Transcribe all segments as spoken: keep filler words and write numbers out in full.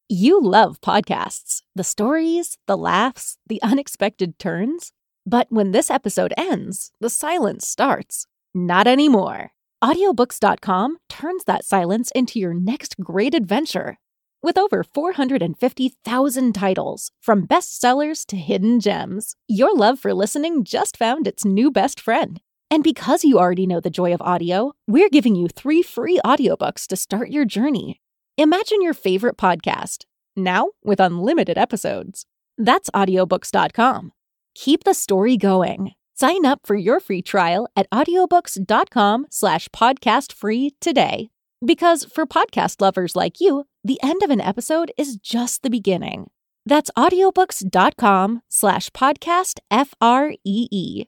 You love podcasts, the stories, the laughs, the unexpected turns. But when this episode ends, the silence starts. Not anymore. Audiobooks dot com turns that silence into your next great adventure. With over four hundred fifty thousand titles, from bestsellers to hidden gems, your love for listening just found its new best friend. And because you already know the joy of audio, we're giving you three free audiobooks to start your journey. Imagine your favorite podcast, now with unlimited episodes. That's audiobooks dot com. Keep the story going. Sign up for your free trial at audiobooks dot com slash podcast free today. Because for podcast lovers like you, the end of an episode is just the beginning. That's audiobooks dot com slash podcast F R E E.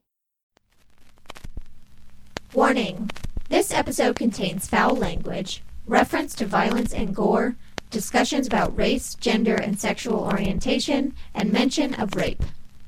Warning. This episode contains foul language, reference to violence and gore, discussions about race, gender, and sexual orientation, and mention of rape.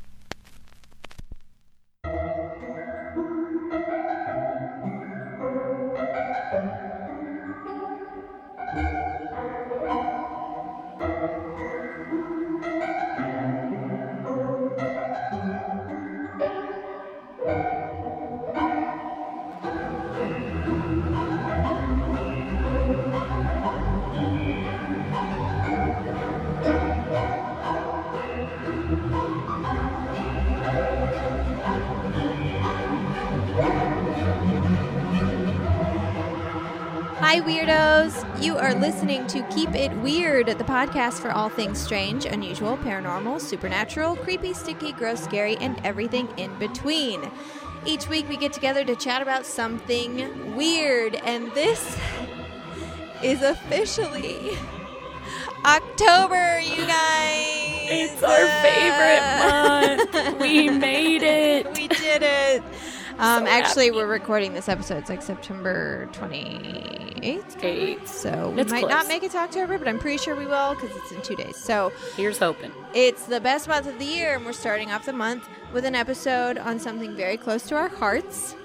Hi, Weirdos! You are listening to Keep It Weird, the podcast for all things strange, unusual, paranormal, supernatural, creepy, sticky, gross, scary, and everything in between. Each week we get together to chat about something weird, and this is officially October, you guys! It's our favorite month! We made it! We did it! Um, So actually, happy. we're recording this episode. It's like September twenty-eighth. Eight. So we It's might close. not make it to October, but I'm pretty sure we will because it's in two days. So Here's hoping. it's the best month of the year, and we're starting off the month with an episode on something very close to our hearts.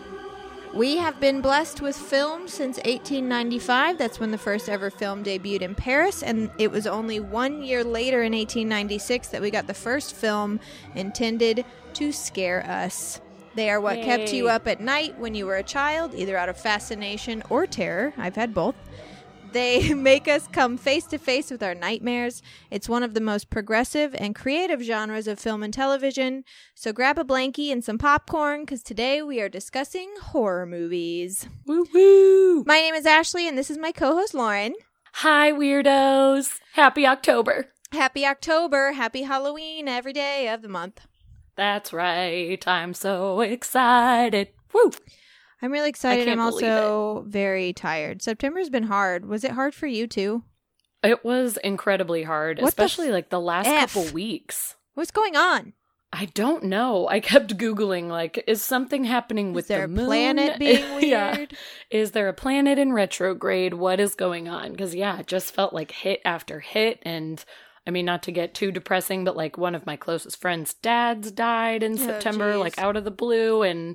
We have been blessed with film since eighteen ninety-five. That's when the first ever film debuted in Paris, and it was only one year later in eighteen ninety-six that we got the first film intended to scare us. They are what Yay. kept you up at night when you were a child, either out of fascination or terror. I've had both. They make us come face to face with our nightmares. It's one of the most progressive and creative genres of film and television. So grab a blankie and some popcorn, because today we are discussing horror movies. Woo woo! My name is Ashley, and this is my co-host Lauren. Hi, weirdos! Happy October! Happy October. Happy Halloween every day of the month. That's right. I'm so excited. Woo! I'm really excited. can't I'm believe also very tired. September's been hard. Was it hard for you too? It was incredibly hard, What the especially f- like the last F? couple weeks. What's going on? I don't know. I kept Googling, like, is something happening with Is there the a moon? planet being weird? Yeah. Is there a planet in retrograde? What is going on? Because, yeah, it just felt like hit after hit. And, I mean, not to get too depressing, but, like, one of my closest friends' dads died in Oh, September, geez. like, out of the blue. And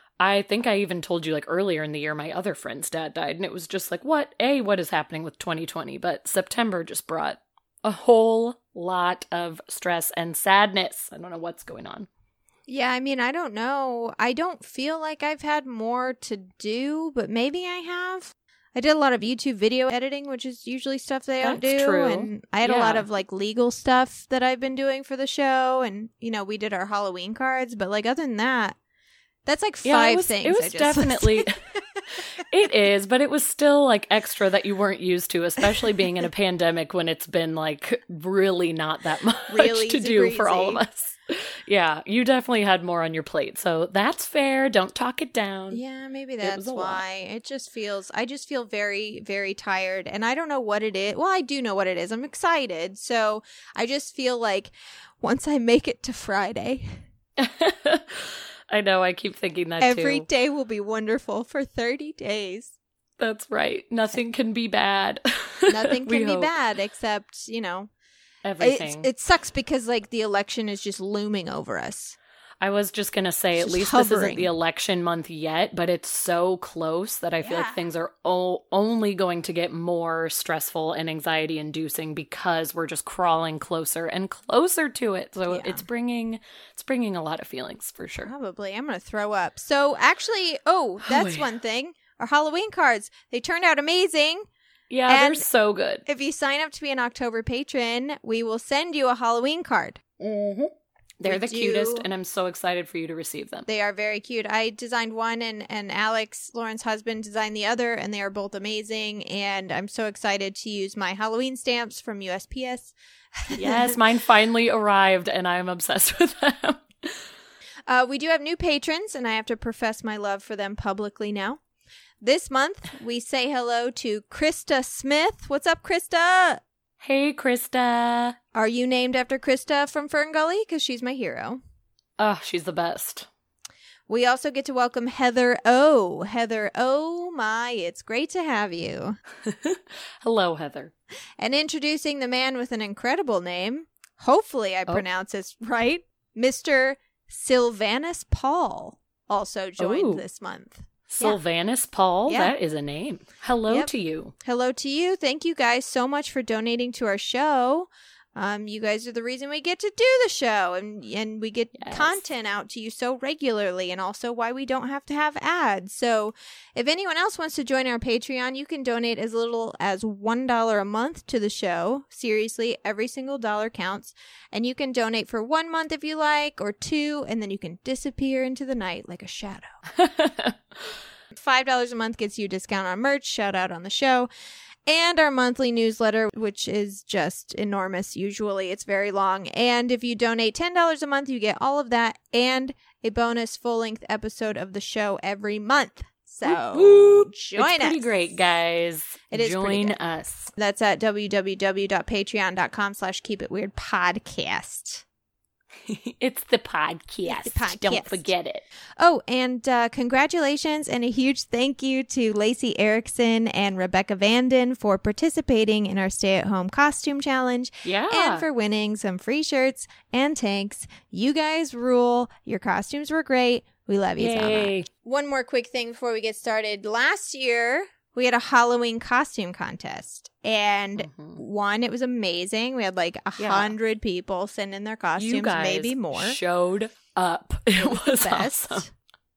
I think I even told you, like, earlier in the year, my other friend's dad died. And it was just like, what? A, what is happening with twenty twenty? But September just brought a whole lot of stress and sadness. I don't know what's going on. Yeah, I mean, I don't know. I don't feel like I've had more to do, but maybe I have. I did a lot of YouTube video editing, which is usually stuff they don't That's do. true. And I had a lot Yeah. of like legal stuff that I've been doing for the show. And, you know, we did our Halloween cards. But like other than that, that's like Yeah, five it was, things. It I was just definitely, listed. it is, but it was still like extra that you weren't used to, especially being in a pandemic when it's been like really not that much Real to easy do for all of breezy. us. Yeah, you definitely had more on your plate, so that's fair. Don't talk it down. Yeah, maybe was that's a lot. why. It just feels, I just feel very, very tired. And I don't know what it is. Well, I do know what it is. I'm excited. So I just feel like once I make it to Friday, I know, I keep thinking that every too. day will be wonderful for thirty days. That's right. Nothing can be bad. Nothing We can be hope. bad except, you know, Everything. it's, it sucks because like the election is just looming over us. I was just going to say, It's at just least this hovering. isn't the election month yet, but it's so close that I feel Yeah. like things are o- only going to get more stressful and anxiety inducing because we're just crawling closer and closer to it. So Yeah. it's bringing it's bringing a lot of feelings for sure. Probably. I'm going to throw up. So actually, oh, that's yeah. one thing. Our Halloween cards, they turned out amazing. Yeah, And- they're so good. If you sign up to be an October patron, we will send you a Halloween card. Mm-hmm. They're We the do- cutest, and I'm so excited for you to receive them. They are very cute. I designed one, and, and Alex, Lauren's husband, designed the other, and they are both amazing. And I'm so excited to use my Halloween stamps from U S P S. Yes, mine finally arrived, and I'm obsessed with them. Uh, we do have new patrons, and I have to profess my love for them publicly now. This month, we say hello to Krista Smith. What's up, Krista? Hey, Krista. Are you named after Krista from Fern Gully? Because she's my hero. Oh, she's the best. We also get to welcome Heather O. Heather O, my, it's great to have you. Hello, Heather. And introducing the man with an incredible name, hopefully I Oh. pronounce this right, Mister Sylvanus Paul also joined Ooh. this month. Sylvanus Paul, Yeah. that is a name. Hello Yep. to you. Hello to you. Thank you guys so much for donating to our show. Um, you guys are the reason we get to do the show, and and we get Yes. content out to you so regularly, and also why we don't have to have ads. So if anyone else wants to join our Patreon, you can donate as little as one dollar a month to the show. Seriously, every single dollar counts. And you can donate for one month if you like, or two, and then you can disappear into the night like a shadow. five dollars a month gets you a discount on merch, shout out on the show, and our monthly newsletter, which is just enormous. Usually it's very long. And if you donate ten dollars a month, you get all of that and a bonus full-length episode of the show every month. So Whoop, whoop. join it's pretty us. great, guys. It is pretty Join good. us. That's at www.patreon.com slash keep it weird podcast. It's the podcast. It's the podcast. Don't forget it. Oh, and uh, congratulations and a huge thank you to Lacey Erickson and Rebecca Vanden for participating in our stay-at-home costume challenge Yeah. and for winning some free shirts and tanks. You guys rule. Your costumes were great. We love you so much. Yay. One more quick thing before we get started. Last year, we had a Halloween costume contest. And Mhm. one, it was amazing. We had like a Yeah. hundred people send in their costumes, You guys maybe more. showed up. It was Best. awesome.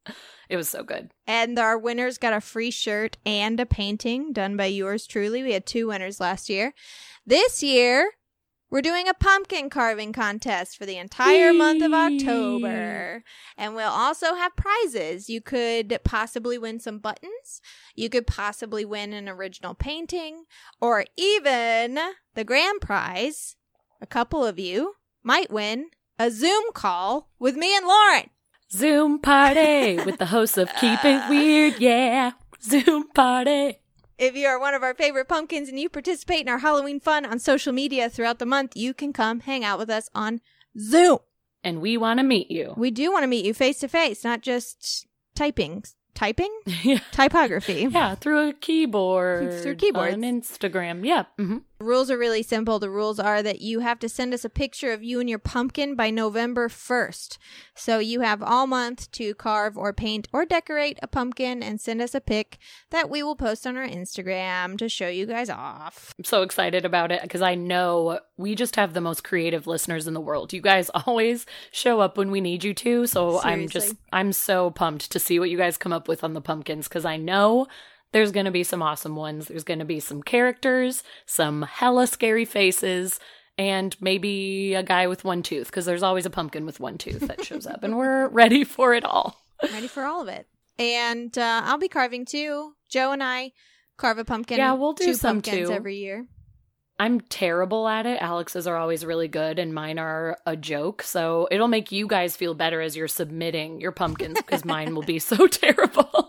It was so good. And our winners got a free shirt and a painting done by yours truly. We had two winners last year. This year, we're doing a pumpkin carving contest for the entire month of Whee! October. And we'll also have prizes. You could possibly win some buttons. You could possibly win an original painting. Or even the grand prize, a couple of you might win a Zoom call with me and Lauren. Zoom party with the hosts of Keep It Weird. Yeah. Zoom party. If you are one of our favorite pumpkins and you participate in our Halloween fun on social media throughout the month, you can come hang out with us on Zoom. And we want to meet you. We do want to meet you face to face, not just typing. Typing? Yeah. Typography. Yeah, through a keyboard. Through keyboards. On Instagram. Yeah. hmm The rules are really simple. The rules are that you have to send us a picture of you and your pumpkin by November first. So you have all month to carve or paint or decorate a pumpkin and send us a pic that we will post on our Instagram to show you guys off. I'm so excited about it because I know we just have the most creative listeners in the world. You guys always show up when we need you to. So I'm just, Seriously. I'm so pumped to see what you guys come up with on the pumpkins because I know there's going to be some awesome ones. There's going to be some characters, some hella scary faces, and maybe a guy with one tooth because there's always a pumpkin with one tooth that shows up and we're ready for it all. Ready for all of it. And uh, I'll be carving too. Joe and I carve a pumpkin. Yeah, we'll do two some pumpkins too. every year. I'm terrible at it. Alex's are always really good and mine are a joke. So it'll make you guys feel better as you're submitting your pumpkins because mine will be so terrible.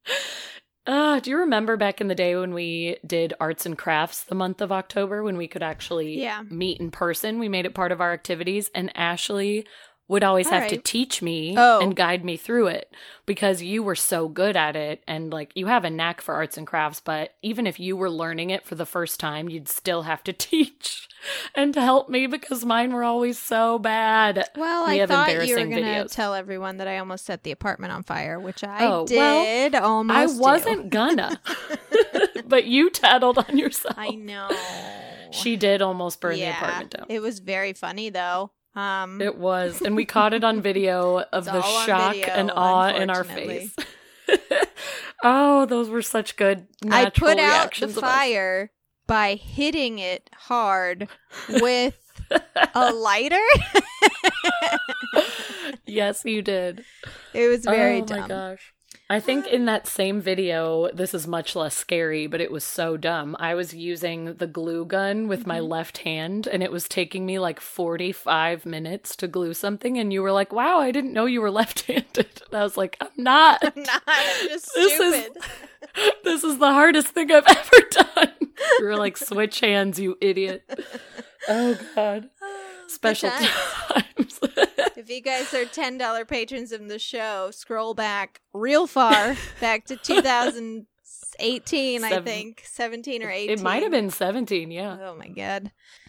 Uh, do you remember back in the day when we did arts and crafts the month of October when we could actually Yeah. meet in person? We made it part of our activities and Ashley would always All have to right. teach me Oh. and guide me through it because you were so good at it and like you have a knack for arts and crafts, but even if you were learning it for the first time, you'd still have to teach and to help me because mine were always so bad. Well, We I have thought you were embarrassing going to videos. tell everyone that I almost set the apartment on fire, which I Oh, well, did almost I do. wasn't gonna, but you tattled on yourself. I know. She did almost burn yeah, the apartment down. It was very funny, though. Um, It was, and we caught it on video of It's the all on shock video, and awe in our unfortunately. face. Oh, those were such good I natural put out the reactions of us. fire by hitting it hard with a lighter. Yes, you did. It was very oh dumb. my gosh. I think in that same video, this is much less scary, but it was so dumb. I was using the glue gun with my left hand, and it was taking me like forty-five minutes to glue something, and you were like, wow, I didn't know you were left-handed. And I was like, I'm not. I'm not. I'm just This is- stupid. This is the hardest thing I've ever done. You were like, switch hands, you idiot. Oh, God. Special times. times. If you guys are ten dollars patrons of the show, scroll back real far, back to two thousand eighteen, I Seven- think. seventeen or eighteen. It might have been seventeen, yeah. Oh, my God.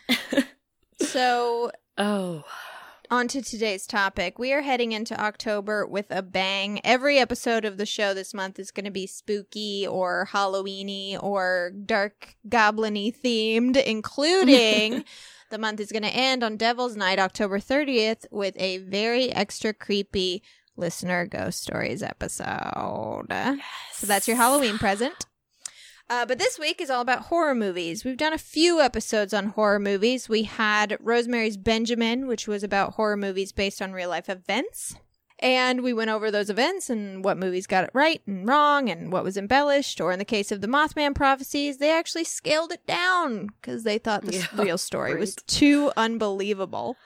So, Oh. on to today's topic. We are heading into October with a bang. Every episode of the show this month is going to be spooky or Halloweeny or dark goblin-y themed, including the month is going to end on Devil's Night, October thirtieth, with a very extra creepy listener ghost stories episode. So that's your Halloween present. Uh, but this week is all about horror movies. We've done a few episodes on horror movies. We had Rosemary's Benjamin, which was about horror movies based on real life events. And we went over those events and what movies got it right and wrong and what was embellished. Or in the case of the Mothman prophecies, they actually scaled it down because they thought the Yeah, real story was great. too unbelievable.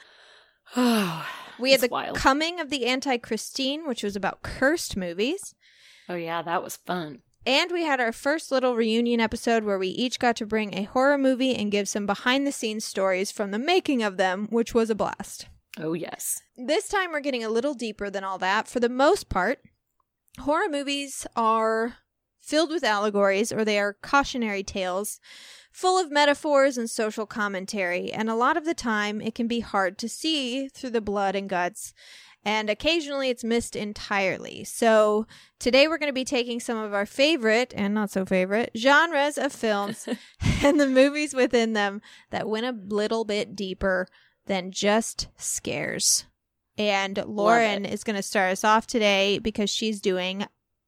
Oh, We had it's the wild. Coming of the Anti-Christine, which was about cursed movies. Oh, yeah, that was fun. And we had our first little reunion episode where we each got to bring a horror movie and give some behind-the-scenes stories from the making of them, which was a blast. Oh, yes. This time we're getting a little deeper than all that. For the most part, horror movies are filled with allegories, or they are cautionary tales, full of metaphors and social commentary, and a lot of the time it can be hard to see through the blood and guts, and occasionally it's missed entirely. So today we're going to be taking some of our favorite, and not so favorite, genres of films and the movies within them that went a little bit deeper than just scares. And Lauren is going to start us off today because she's doing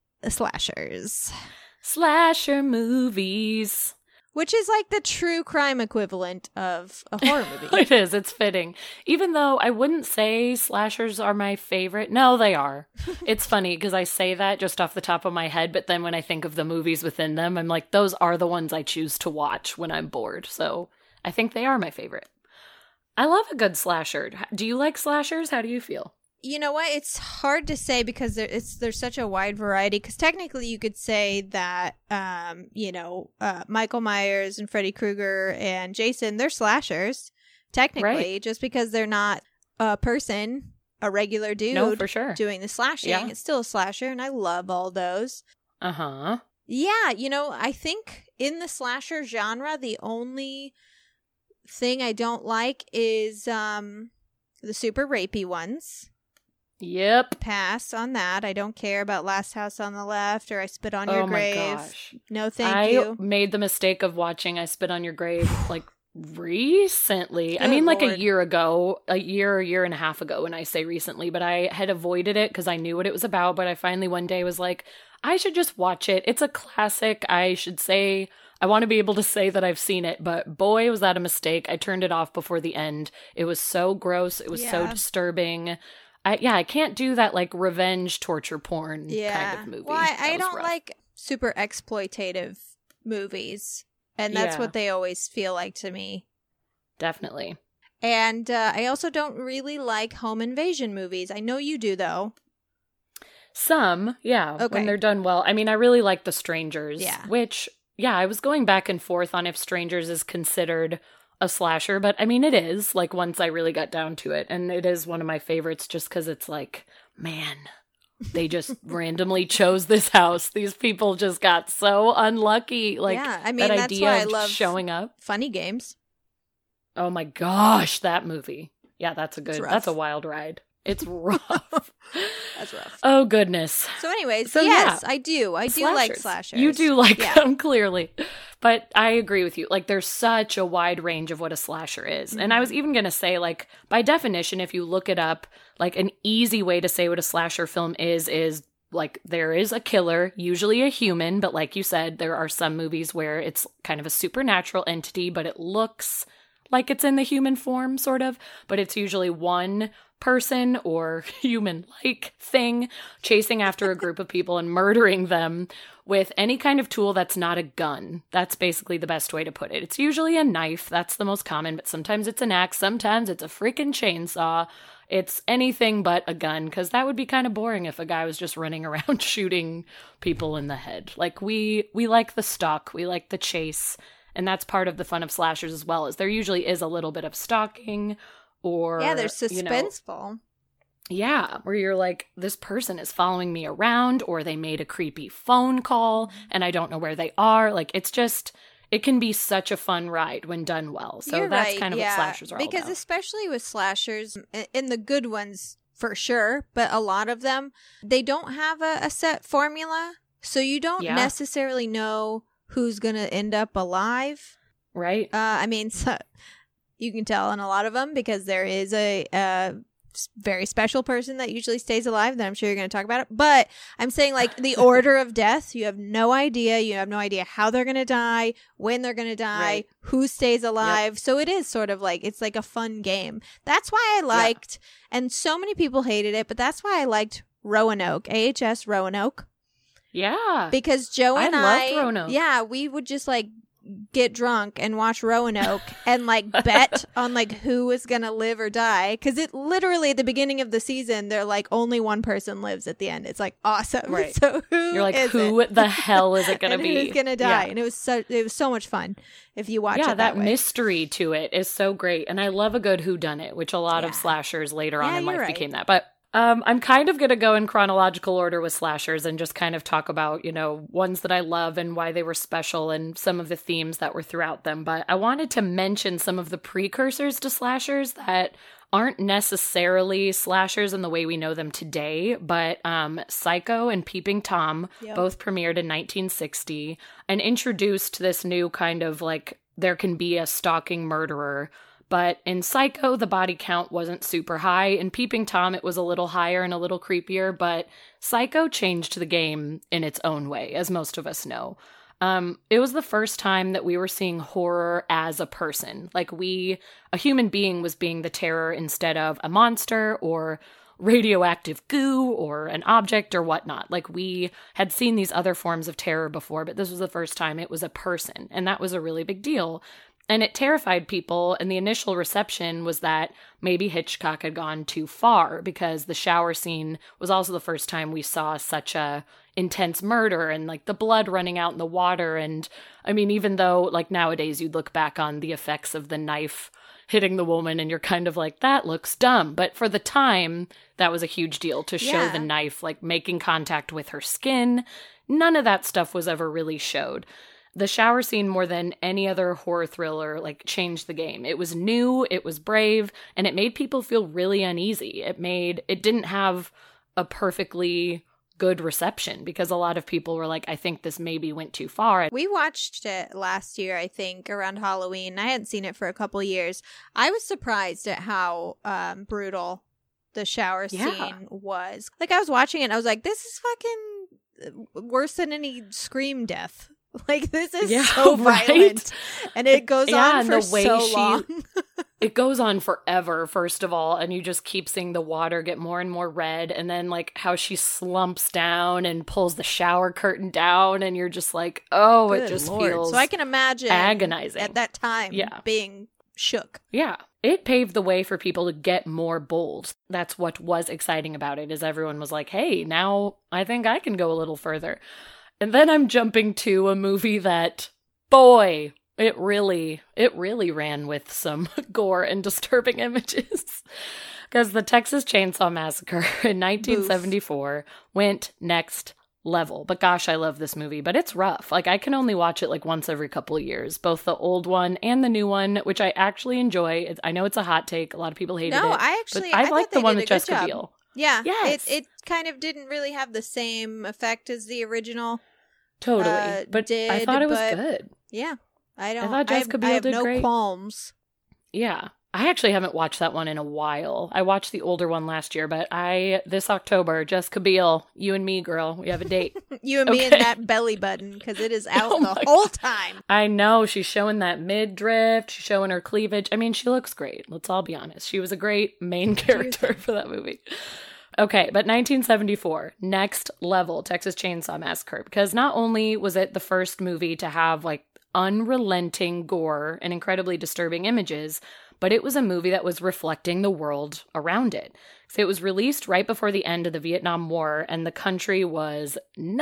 slashers, Slasher movies. which is like the true crime equivalent of a horror movie. It is. It's fitting. Even though I wouldn't say slashers are my favorite. No, they are. It's funny because I say that just off the top of my head, but then when I think of the movies within them, I'm like, those are the ones I choose to watch when I'm bored. So I think they are my favorite. I love a good slasher. Do you like slashers? How do you feel? You know what? It's hard to say because there, it's there's such a wide variety. Because technically, you could say that, um, you know, uh, Michael Myers and Freddy Krueger and Jason, they're slashers. Technically, Right. just because they're not a person, a regular dude, No, for sure. doing the slashing, Yeah. it's still a slasher, and I love all those. Uh-huh. Yeah, you know, I think in the slasher genre, the only thing I don't like is um the super rapey ones. Yep. Pass on that. I don't care about Last House on the Left or I Spit on Your Oh my Grave. gosh. No, thank I you. made the mistake of watching I Spit on Your Grave like recently. I Good mean like Lord. a year ago, a year, a year and a half ago when I say recently, but I had avoided it because I knew what it was about, but I finally one day was like, I should just watch it. It's a classic. I should say, I want to be able to say that I've seen it, but boy, was that a mistake. I turned it off before the end. It was so gross. It was so Yeah. disturbing. I, yeah, I can't do that like revenge torture porn Yeah. kind of movie. Well, I, That I was don't rough. like super exploitative movies. And that's Yeah. what they always feel like to me. Definitely. And uh, I also don't really like home invasion movies. I know you do, though. Some, yeah, Okay. when they're done well. I mean, I really like The Strangers, Yeah. which, yeah, I was going back and forth on if Strangers is considered a slasher, but I mean, it is, like, once I really got down to it. And it is one of my favorites just because it's like, man, they just randomly chose this house. These people just got so unlucky. Like, yeah, I mean, that that's idea why I of love showing up. Funny Games. Oh my gosh, that movie. Yeah, that's a good, It's rough. that's a wild ride. It's rough. That's rough. Oh, goodness. So anyways, So, yes, yeah. I do. I do like slashers. You do like Yeah. them, clearly. But I agree with you. Like, there's such a wide range of what a slasher is. Mm-hmm. And I was even going to say, like, by definition, if you look it up, like, an easy way to say what a slasher film is, is, like, there is a killer, usually a human. But like you said, there are some movies where it's kind of a supernatural entity, but it looks like it's in the human form, sort of. But it's usually one person or human-like thing chasing after a group of people and murdering them with any kind of tool that's not a gun. That's basically the best way to put it. It's usually a knife. That's the most common, but sometimes it's an axe. Sometimes it's a freaking chainsaw. It's anything but a gun, because that would be kind of boring if a guy was just running around shooting people in the head. Like, we we like the stalk. We like the chase. And that's part of the fun of slashers as well, is there usually is a little bit of stalking. Or, Yeah, they're you know, suspenseful. yeah, where you're like, this person is following me around, or they made a creepy phone call and I don't know where they are. Like, it's just, it can be such a fun ride when done well. So You're that's right, kind of yeah. what slashers are all Because about. especially with slashers, i- in the good ones for sure, but a lot of them, they don't have a, a set formula. So you don't Yeah. necessarily know who's going to end up alive. Right? Uh, I mean, so, you can tell in a lot of them because there is a, a s- very special person that usually stays alive that I'm sure you're going to talk about it. But I'm saying, like, the order of death, you have no idea. You have no idea how they're going to die, when they're going to die, Right. who stays alive. So it is sort of like, it's like a fun game. That's why I liked, and so many people hated it, but that's why I liked Roanoke, A H S Roanoke. Yeah. Because Joe I and loved I, Roanoke. yeah, we would just like get drunk and watch Roanoke and like bet on like who was gonna live or die. Because it literally at the beginning of the season, they're like only one person lives at the end. It's like awesome. Right. So who You're like, is who it? the hell is it going to And be? who's gonna die? Yeah. And it was so it was so much fun if you watch Yeah, it that that, way. mystery to it is so great. And I love a good whodunit, which a lot of Yeah. slashers later on Yeah, in you're life right. became that. But um, I'm kind of going to go in chronological order with slashers and just kind of talk about, you know, ones that I love and why they were special and some of the themes that were throughout them. But I wanted to mention some of the precursors to slashers that aren't necessarily slashers in the way we know them today, but um, Psycho and Peeping Tom Yep. both premiered in nineteen sixty and introduced this new kind of like, there can be a stalking murderer. But in Psycho, the body count wasn't super high. In Peeping Tom, it was a little higher and a little creepier, but Psycho changed the game in its own way, as most of us know. Um, it was the first time that we were seeing horror as a person. Like we, a human being was being the terror instead of a monster or radioactive goo or an object or whatnot. Like we had seen these other forms of terror before, but this was the first time it was a person. And that was a really big deal. And it terrified people, and the initial reception was that maybe Hitchcock had gone too far because the shower scene was also the first time we saw such a intense murder and like the blood running out in the water. And I mean, even though like nowadays you'd look back on the effects of the knife hitting the woman and you're kind of like, that looks dumb. But for the time, that was a huge deal to show Yeah. the knife like making contact with her skin. None of that stuff was ever really showed. The shower scene, more than any other horror thriller, like changed the game. It was new, it was brave, and it made people feel really uneasy. It made, it didn't have a perfectly good reception because a lot of people were like, I think this maybe went too far. We watched it last year, I think, around Halloween. I hadn't seen it for a couple years. I was surprised at how um, brutal the shower Yeah. scene was. Like, I was watching it and I was like, this is fucking worse than any Scream death. Like, this is Yeah, so right? violent. And it goes Yeah, on and for the way so she- long. It goes on forever, first of all, and you just keep seeing the water get more and more red, and then like how she slumps down and pulls the shower curtain down, and you're just like, oh, it Good just Lord. feels So I can imagine agonizing. at that time Yeah. being shook. Yeah. It paved the way for people to get more bold. That's what was exciting about it, is everyone was like, hey, now I think I can go a little further. And then I'm jumping to a movie that, boy, It really, it really ran with some gore and disturbing images. Because the Texas Chainsaw Massacre in nineteen seventy-four Boof. went next level. But gosh, I love this movie, but it's rough. Like, I can only watch it like once every couple of years, both the old one and the new one, which I actually enjoy. It, I know it's a hot take. A lot of people hated no, it. No, I actually, but I, I like the one with Jessica job. Biel. Yeah. Yes. It, it kind of didn't really have the same effect as the original. Totally. Uh, but did, I thought it was but, good. Yeah. I don't, I thought Jessica I have, Biel I have did no great. qualms. Yeah. I actually haven't watched that one in a while. I watched the older one last year, but I, this October, Jessica Biel, you and me, girl, we have a date. You and okay. me and that belly button, because it is out oh the whole time. I know. She's showing that midriff. She's showing her cleavage. I mean, she looks great. Let's all be honest. She was a great main character for that movie. Okay, but nineteen seventy-four, next level, Texas Chainsaw Massacre, because not only was it the first movie to have, like, unrelenting gore and incredibly disturbing images, but it was a movie that was reflecting the world around it. So it was released right before the end of the Vietnam War, and the country was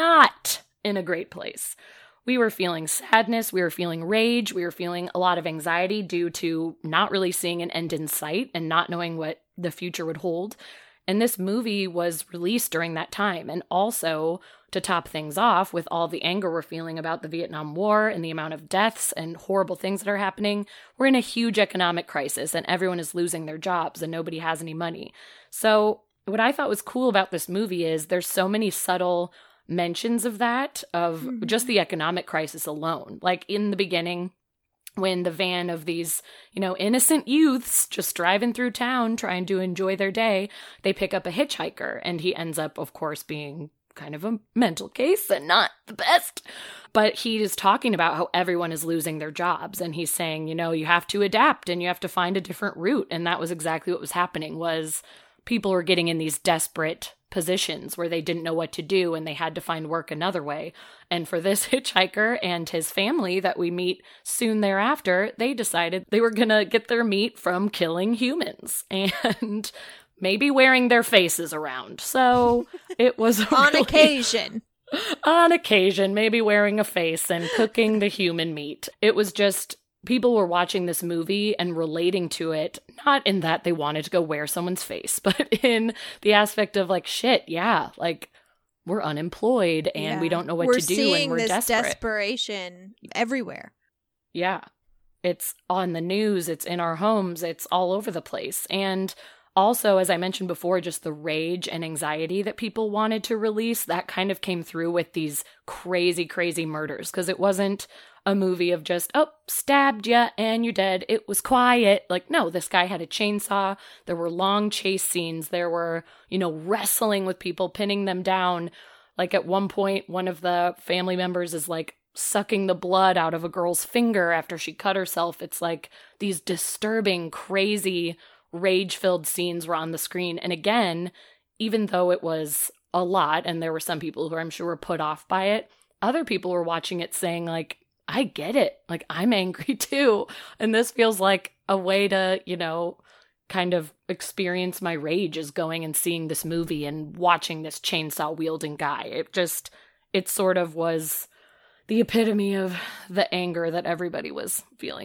not in a great place. We were feeling sadness, we were feeling rage, we were feeling a lot of anxiety due to not really seeing an end in sight and not knowing what the future would hold. And this movie was released during that time. And also, to top things off, with all the anger we're feeling about the Vietnam War and the amount of deaths and horrible things that are happening, we're in a huge economic crisis and everyone is losing their jobs and nobody has any money. So what I thought was cool about this movie is there's so many subtle mentions of that, of mm-hmm. just the economic crisis alone. Like in the beginning, when the van of these, you know, innocent youths just driving through town trying to enjoy their day, they pick up a hitchhiker and he ends up, of course, being kind of a mental case and not the best. But he is talking about how everyone is losing their jobs. And he's saying, you know, you have to adapt and you have to find a different route. And that was exactly what was happening, was people were getting in these desperate positions where they didn't know what to do and they had to find work another way. And for this hitchhiker and his family that we meet soon thereafter, they decided they were going to get their meat from killing humans and maybe wearing their faces around. So it was on really, occasion. On occasion, maybe wearing a face and cooking the human meat. It was just, people were watching this movie and relating to it, not in that they wanted to go wear someone's face, but in the aspect of like, shit, yeah, like we're unemployed and yeah. we don't know what we're to do and we're this desperate. Desperation everywhere. Yeah. It's on the news, it's in our homes, it's all over the place. And also, as I mentioned before, just the rage and anxiety that people wanted to release, that kind of came through with these crazy, crazy murders. Because it wasn't a movie of just, oh, stabbed ya and you're dead. It was quiet. Like, no, this guy had a chainsaw. There were long chase scenes. There were, you know, wrestling with people, pinning them down. Like at one point, one of the family members is like sucking the blood out of a girl's finger after she cut herself. It's like these disturbing, crazy, rage-filled scenes were on the screen. And again, even though it was a lot, and there were some people who I'm sure were put off by it, other people were watching it saying like, I get it. Like, I'm angry too. And this feels like a way to, you know, kind of experience my rage, is going and seeing this movie and watching this chainsaw-wielding guy. It just, it sort of was the epitome of the anger that everybody was feeling.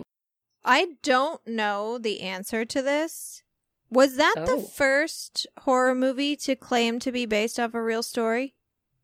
I don't know the answer to this. Was that oh. the first horror movie to claim to be based off a real story?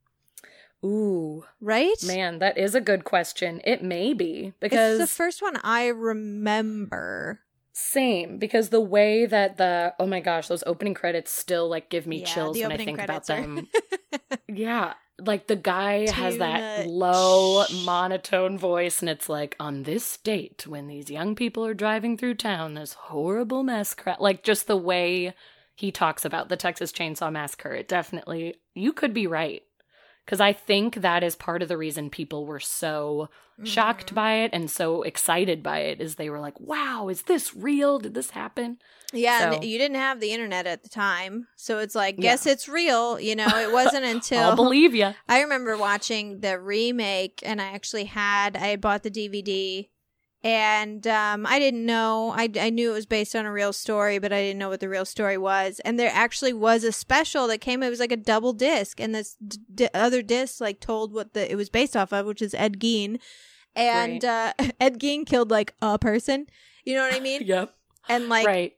Ooh. Right? Man, that is a good question. It may be, because it's the first one I remember. Same, because the way that the, oh my gosh, those opening credits still like give me yeah, chills when I think about are... them. Yeah. Like the guy Too has that much. low monotone voice and it's like, on this date when these young people are driving through town, this horrible mess cra-. Like just the way he talks about the Texas Chainsaw Massacre, it definitely, you could be right. Because I think that is part of the reason people were so mm-hmm. shocked by it and so excited by it, is they were like, wow, is this real? Did this happen? Yeah, so, and you didn't have the internet at the time. So it's like, guess yeah. it's real. You know, it wasn't until... I'll believe you. I remember watching the remake, and I actually had, I had bought the D V D, and um, I didn't know, I, I knew it was based on a real story, but I didn't know what the real story was. And there actually was a special that came, it was like a double disc, and this d- other disc like told what the it was based off of, which is Ed Gein. And Right. uh, Ed Gein killed like a person. You know what I mean? Yep. And like, Right.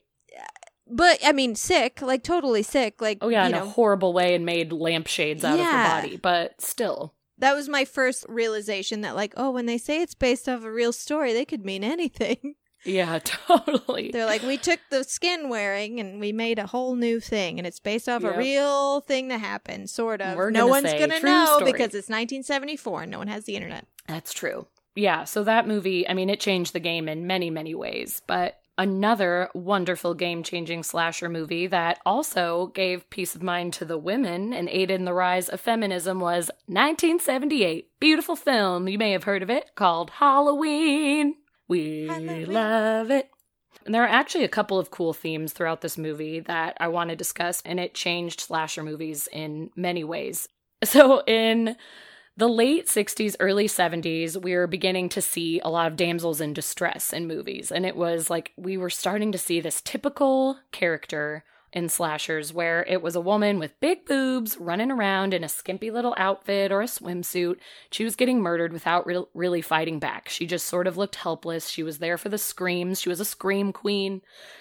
but I mean, sick, like totally sick. Like, Oh, yeah, you in know, a horrible way and made lampshades out Yeah. of her body. But still. that was my first realization that like, oh, when they say it's based off a real story, they could mean anything. Yeah, totally. They're like, we took the skin wearing and we made a whole new thing, and it's based off Yep. a real thing that happened, sort of. We're no gonna one's say gonna true know story. because it's nineteen seventy-four and no one has the internet. That's true. Yeah, so that movie, I mean, it changed the game in many, many ways. But another wonderful game-changing slasher movie that also gave peace of mind to the women and aided in the rise of feminism was nineteen seventy-eight. Beautiful film, you may have heard of it, called Halloween. We Halloween. love it. And there are actually a couple of cool themes throughout this movie that I want to discuss, and it changed slasher movies in many ways. So in the late sixties, early seventies, we were beginning to see a lot of damsels in distress in movies. And it was like we were starting to see this typical character in slashers where it was a woman with big boobs running around in a skimpy little outfit or a swimsuit. She was getting murdered without re- really fighting back. She just sort of looked helpless. She was there for the screams. She was a scream queen.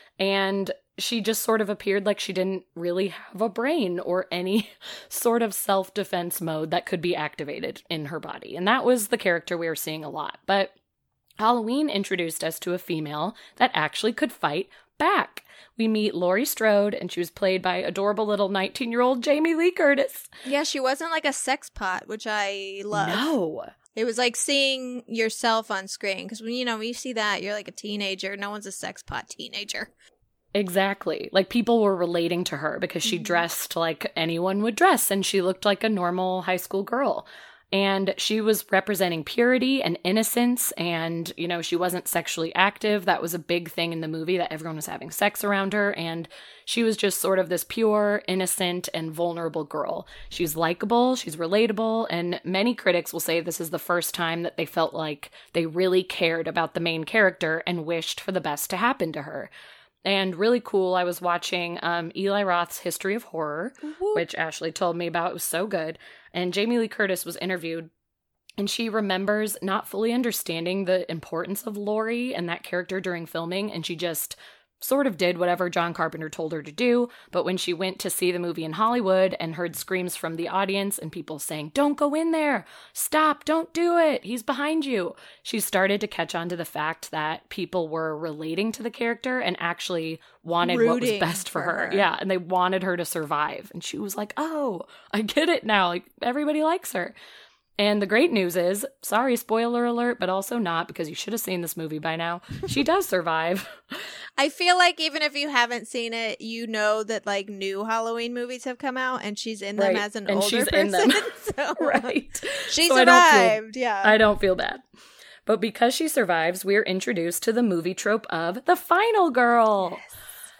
And she just sort of appeared like she didn't really have a brain or any sort of self-defense mode that could be activated in her body. And that was the character we were seeing a lot. But Halloween introduced us to a female that actually could fight back. We meet Laurie Strode, and she was played by adorable little nineteen-year-old Jamie Lee Curtis. Yeah, she wasn't like a sex pot, which I love. No. It was like seeing yourself on screen, because when you know when you see that, you're like a teenager. No one's a sex pot teenager. Exactly. Like, people were relating to her because she Mhm. dressed like anyone would dress, and she looked like a normal high school girl. And she was representing purity and innocence, and, you know, she wasn't sexually active. That was a big thing in the movie, that everyone was having sex around her, and she was just sort of this pure, innocent, and vulnerable girl. She's likable, she's relatable, and many critics will say this is the first time that they felt like they really cared about the main character and wished for the best to happen to her. And really cool, I was watching um, Eli Roth's History of Horror, Mhm. which Ashley told me about. It was so good. And Jamie Lee Curtis was interviewed, and she remembers not fully understanding the importance of Laurie and that character during filming, and she just sort of did whatever John Carpenter told her to do. But when she went to see the movie in Hollywood and heard screams from the audience and people saying, "Don't go in there, stop, don't do it, he's behind you," she started to catch on to the fact that people were relating to the character and actually wanted what was Rooting best for for her. her. Yeah, and they wanted her to survive. And she was like, "Oh, I get it now, like everybody likes her." And the great news is, sorry, spoiler alert, but also not, because you should have seen this movie by now. She does survive. I feel like even if you haven't seen it, you know that like new Halloween movies have come out, and she's in them Right. as an And older she's person. in them. So Right. she So I don't feel- survived. Yeah. I don't feel bad. But because she survives, we're introduced to the movie trope of the final girl. Yes.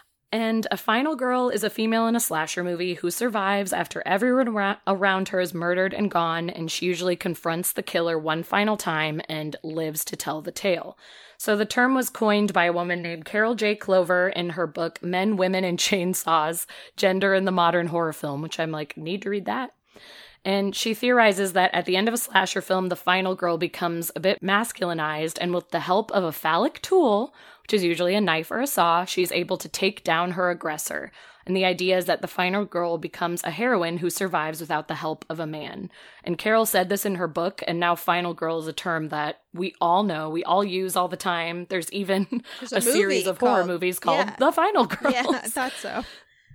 And a final girl is a female in a slasher movie who survives after everyone ara- around her is murdered and gone, and she usually confronts the killer one final time and lives to tell the tale. So the term was coined by a woman named Carol J. Clover in her book Men, Women, and Chainsaws, Gender in the Modern Horror Film, which I'm like, need to read that. And she theorizes that at the end of a slasher film, the final girl becomes a bit masculinized, and with the help of a phallic tool, which is usually a knife or a saw, she's able to take down her aggressor. And the idea is that the final girl becomes a heroine who survives without the help of a man. And Carol said this in her book, and now final girl is a term that we all know, we all use all the time. There's even There's a, a series movie of horror called- movies called yeah. The Final Girls. Yeah, I thought so.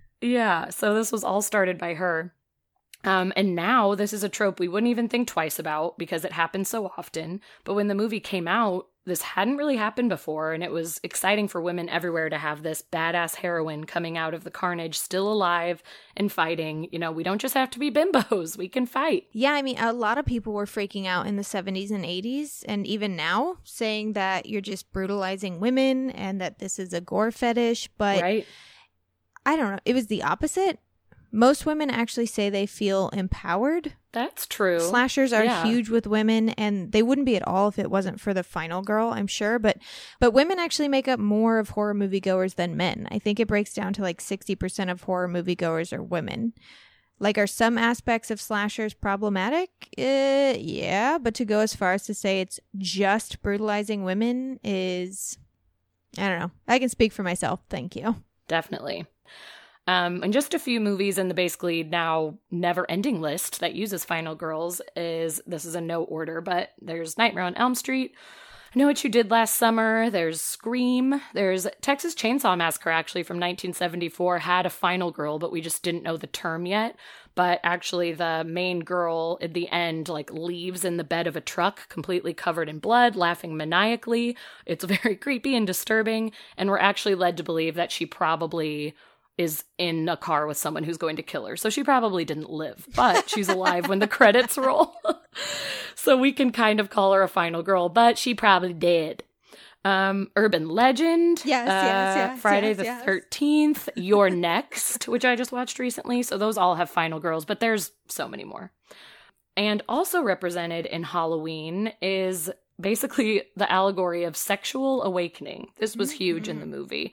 Yeah, so this was all started by her. Um, and now this is a trope we wouldn't even think twice about because it happens so often. But when the movie came out, this hadn't really happened before, and it was exciting for women everywhere to have this badass heroine coming out of the carnage, still alive and fighting. You know, we don't just have to be bimbos, we can fight. Yeah, I mean, a lot of people were freaking out in the seventies and eighties, and even now, saying that you're just brutalizing women and that this is a gore fetish. But Right? I don't know. It was the opposite. Most women actually say they feel empowered. That's true. Slashers are Yeah. huge with women, and they wouldn't be at all if it wasn't for the final girl, I'm sure. But but women actually make up more of horror moviegoers than men. I think it breaks down to like sixty percent of horror moviegoers are women. Like, are some aspects of slashers problematic? Uh, yeah, but to go as far as to say it's just brutalizing women is, I don't know. I can speak for myself. Thank you. Definitely. Um, and just a few movies in the basically now never-ending list that uses Final Girls is, this is in no order, but there's Nightmare on Elm Street, I Know What You Did Last Summer, there's Scream, there's Texas Chainsaw Massacre, actually, from nineteen seventy-four, had a final girl, but we just didn't know the term yet. But actually the main girl at the end, like, leaves in the bed of a truck, completely covered in blood, laughing maniacally. It's very creepy and disturbing, and we're actually led to believe that she probably is in a car with someone who's going to kill her. So she probably didn't live, but she's alive when the credits roll. So we can kind of call her a final girl, but she probably did. Um, Urban Legend. Yes, uh, yes, yes. Friday yes, the yes. thirteenth. You're Next, which I just watched recently. So those all have final girls, but there's so many more. And also represented in Halloween is basically the allegory of sexual awakening. This was huge mm-hmm. in the movie.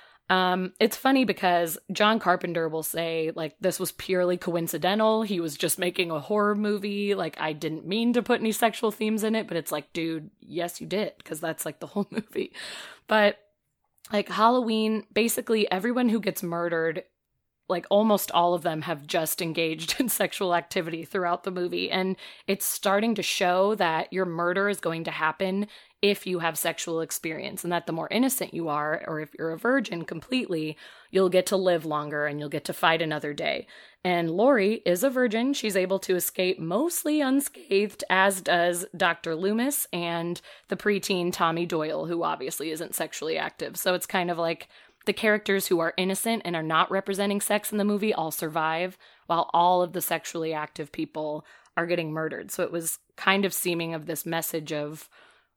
Um, it's funny because John Carpenter will say, like, this was purely coincidental. He was just making a horror movie. Like, I didn't mean to put any sexual themes in it, but it's like, dude, yes, you did, because that's like the whole movie. But like Halloween, basically everyone who gets murdered, like almost all of them have just engaged in sexual activity throughout the movie. And it's starting to show that your murder is going to happen if you have sexual experience, and that the more innocent you are, or if you're a virgin completely, you'll get to live longer and you'll get to fight another day. And Laurie is a virgin. She's able to escape mostly unscathed, as does Doctor Loomis and the preteen Tommy Doyle, who obviously isn't sexually active. So it's kind of like the characters who are innocent and are not representing sex in the movie all survive, while all of the sexually active people are getting murdered. So it was kind of seeming of this message of,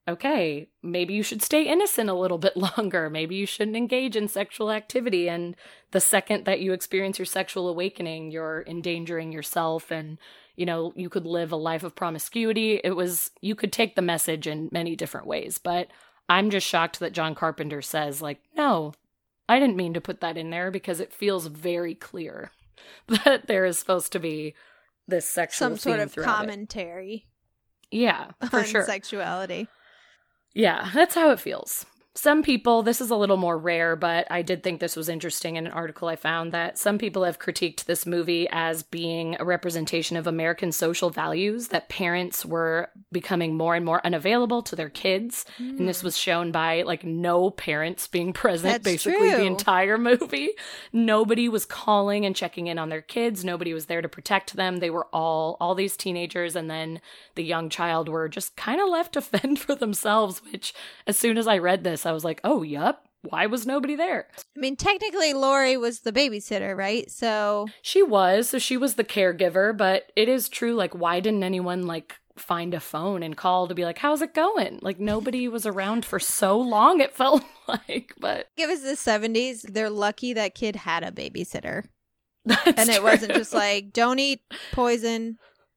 okay, maybe you should stay innocent a little bit longer. Maybe you shouldn't engage in sexual activity. And the second that you experience your sexual awakening, you're endangering yourself, and, you know, you could live a life of promiscuity. It was, you could take the message in many different ways, but I'm just shocked that John Carpenter says, like, no, I didn't mean to put that in there, because it feels very clear that there is supposed to be this sexual some sort of throughout commentary. It. Yeah, for on sure. Sexuality. Yeah, that's how it feels. Some people, this is a little more rare, but I did think this was interesting in an article I found, that some people have critiqued this movie as being a representation of American social values, that parents were becoming more and more unavailable to their kids. Mm. And this was shown by, like, no parents being present That's basically true. the entire movie. Nobody was calling and checking in on their kids. Nobody was there to protect them. They were all, all these teenagers and then the young child were just kind of left to fend for themselves, which as soon as I read this, I was like, oh, yup. Why was nobody there? I mean, technically, Laurie was the babysitter, right? So she was. So she was the caregiver. But it is true. Like, why didn't anyone, like, find a phone and call to be like, how's it going? Like, nobody was around for so long, it felt like. But it was the seventies. They're lucky that kid had a babysitter. That's and it true. wasn't just like, don't eat poison.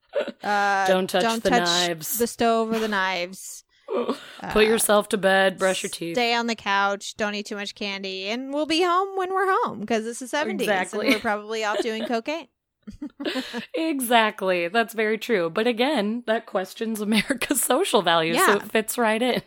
Uh, don't touch don't the touch knives. The stove or the knives. Put yourself to bed, brush your teeth. Stay on the couch, don't eat too much candy, and we'll be home when we're home, because it's the seventies. Exactly. And we're probably off doing cocaine. Exactly. That's very true. But again, that questions America's social values, so Yeah. it fits right in.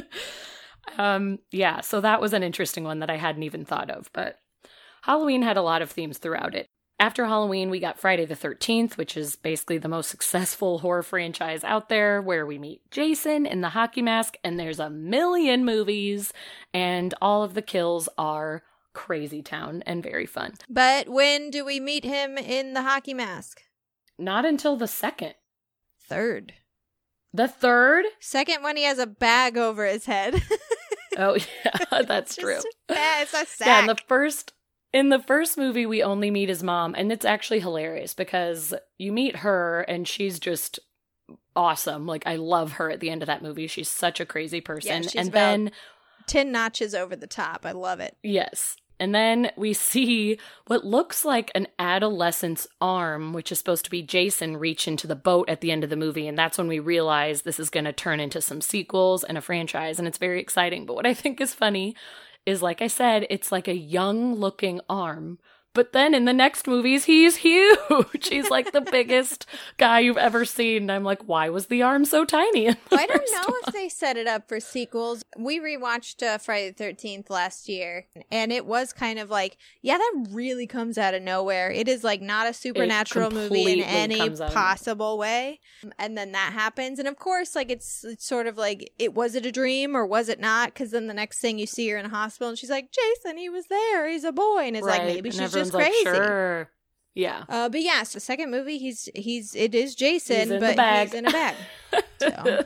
um, yeah, so that was an interesting one that I hadn't even thought of. But Halloween had a lot of themes throughout it. After Halloween, we got Friday the thirteenth, which is basically the most successful horror franchise out there, where we meet Jason in the hockey mask, and there's a million movies, and all of the kills are crazy town and very fun. But when do we meet him in the hockey mask? Not until the second. Third. The third? Second, when he has a bag over his head. Oh, yeah, that's true. Yeah, it's a sack. Yeah, in the first... In the first movie, we only meet his mom, and it's actually hilarious because you meet her, and she's just awesome. Like, I love her at the end of that movie. She's such a crazy person. Yeah, she's and about then ten notches over the top. I love it. Yes. And then we see what looks like an adolescent's arm, which is supposed to be Jason, reach into the boat at the end of the movie. And that's when we realize this is going to turn into some sequels and a franchise, and it's very exciting. But what I think is funny is, like I said, it's like a young looking arm, But then in the next movies, he's huge. He's like the biggest guy you've ever seen. And I'm like, why was the arm so tiny? In the I don't first know one? if they set it up for sequels. We rewatched uh, Friday the thirteenth last year, and it was kind of like, yeah, that really comes out of nowhere. It is like not a supernatural movie in completely any comes out of possible way. And then that happens. And of course, like it's, it's sort of like, it was it a dream or was it not? Because then the next thing you see her in a hospital and she's like, Jason, he was there. He's a boy. And it's Right. like, maybe And she's everyone's just like, crazy. Sure. Yeah. Uh, but yes, the second movie, he's he's it is Jason, He's in but the bag. he's in a bag. So.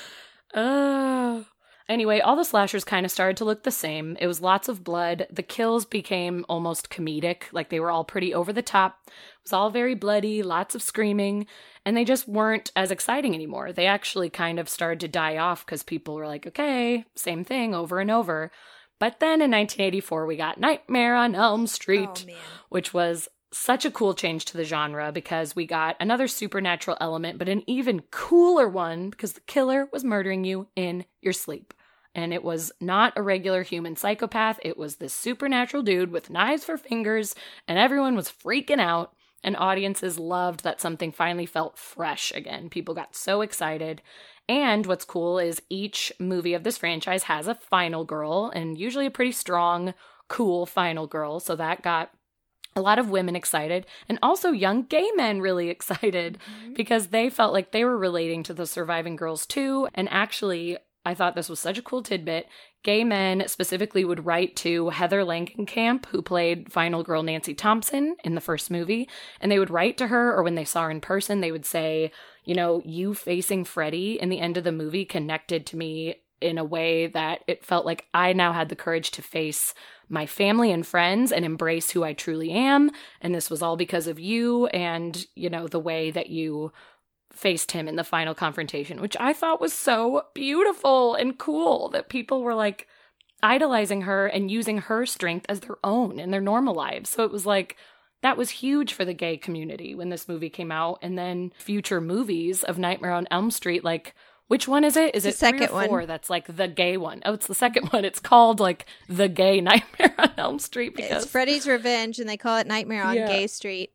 Oh. Anyway, all the slashers kind of started to look the same. It was lots of blood. The kills became almost comedic, like they were all pretty over the top. It was all very bloody, lots of screaming, and they just weren't as exciting anymore. They actually kind of started to die off because people were like, okay, same thing over and over. But then in nineteen eighty-four, we got Nightmare on Elm Street, Oh, man. which was such a cool change to the genre because we got another supernatural element, but an even cooler one because the killer was murdering you in your sleep. And it was not a regular human psychopath. It was this supernatural dude with knives for fingers, and everyone was freaking out. And audiences loved that something finally felt fresh again. People got so excited. And what's cool is each movie of this franchise has a final girl, and usually a pretty strong, cool final girl. So that got a lot of women excited, and also young gay men really excited mm-hmm. because they felt like they were relating to the surviving girls too. And actually, I thought this was such a cool tidbit. Gay men specifically would write to Heather Langenkamp, who played final girl Nancy Thompson in the first movie, and they would write to her, or when they saw her in person, they would say, you know, you facing Freddie in the end of the movie connected to me in a way that it felt like I now had the courage to face my family and friends and embrace who I truly am. And this was all because of you and, you know, the way that you faced him in the final confrontation, which I thought was so beautiful and cool that people were like idolizing her and using her strength as their own in their normal lives. So it was like, that was huge for the gay community when this movie came out. And then future movies of Nightmare on Elm Street, like, which one is it? Is The it three second or four one. that's like the gay one? Oh, it's the second one. It's called like The Gay Nightmare on Elm Street because It's Freddy's Revenge, and they call it Nightmare on Yeah. Gay Street.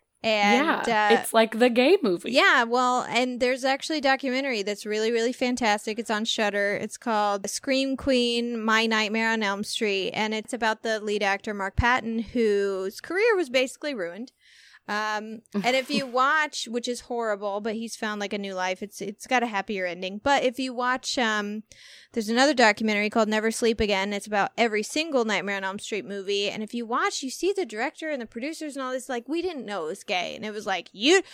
And yeah, uh, it's like the gay movie. yeah, well, and there's actually a documentary that's really, really fantastic. It's on Shudder. It's called Scream Queen: My Nightmare on Elm Street, and it's about the lead actor Mark Patton, whose career was basically ruined. Um, and if you watch, which is horrible, but he's found like a new life. It's it's got a happier ending. But if you watch, um, there's another documentary called Never Sleep Again. It's about every single Nightmare on Elm Street movie. And if you watch, you see the director and the producers and all this. Like, we didn't know it was gay, and it was like you,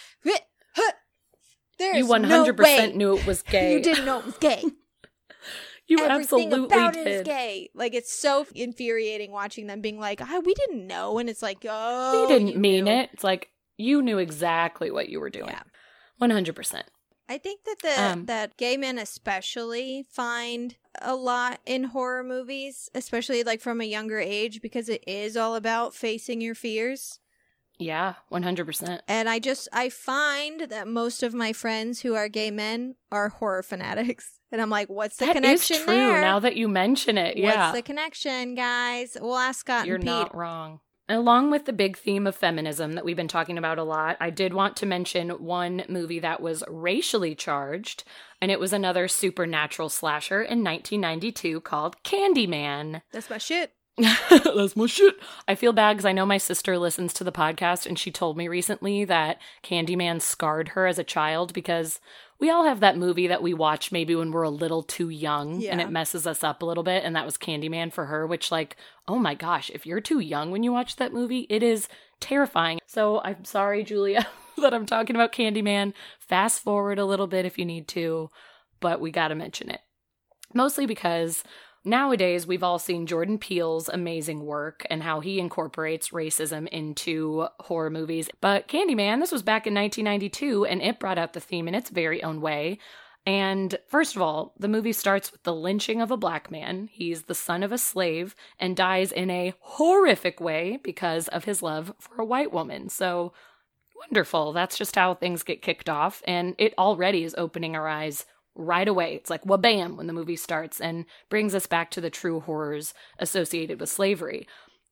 there's You one hundred percent no way knew it was gay. you didn't know it was gay. You Everything absolutely about it is did. gay. Like, it's so infuriating watching them being like, ah, we didn't know. And it's like, oh, They didn't you mean knew. it. It's like, you knew exactly what you were doing. Yeah. one hundred percent. I think that the Um, that gay men especially find a lot in horror movies, especially like from a younger age, because it is all about facing your fears. Yeah, one hundred percent. And I just, I find that most of my friends who are gay men are horror fanatics. And I'm like, what's the That is connection true there? now that you mention it. Yeah. What's the connection, guys? We'll ask Scott You're and Pete. not wrong. Along with the big theme of feminism that we've been talking about a lot, I did want to mention one movie that was racially charged, and it was another supernatural slasher in nineteen ninety-two called Candyman. That's my shit. That's my shit. I feel bad because I know my sister listens to the podcast, and she told me recently that Candyman scarred her as a child because we all have that movie that we watch maybe when we're a little too young Yeah. and it messes us up a little bit. And that was Candyman for her, which, like, oh my gosh, if you're too young when you watch that movie, it is terrifying. So I'm sorry, Julia, that I'm talking about Candyman. Fast forward a little bit if you need to, but we got to mention it. Mostly because nowadays, we've all seen Jordan Peele's amazing work and how he incorporates racism into horror movies. But Candyman, this was back in nineteen ninety-two, and it brought out the theme in its very own way. And first of all, the movie starts with the lynching of a black man. He's the son of a slave and dies in a horrific way because of his love for a white woman. So wonderful. That's just how things get kicked off. And it already is opening our eyes right away. It's like wha-bam when the movie starts and brings us back to the true horrors associated with slavery.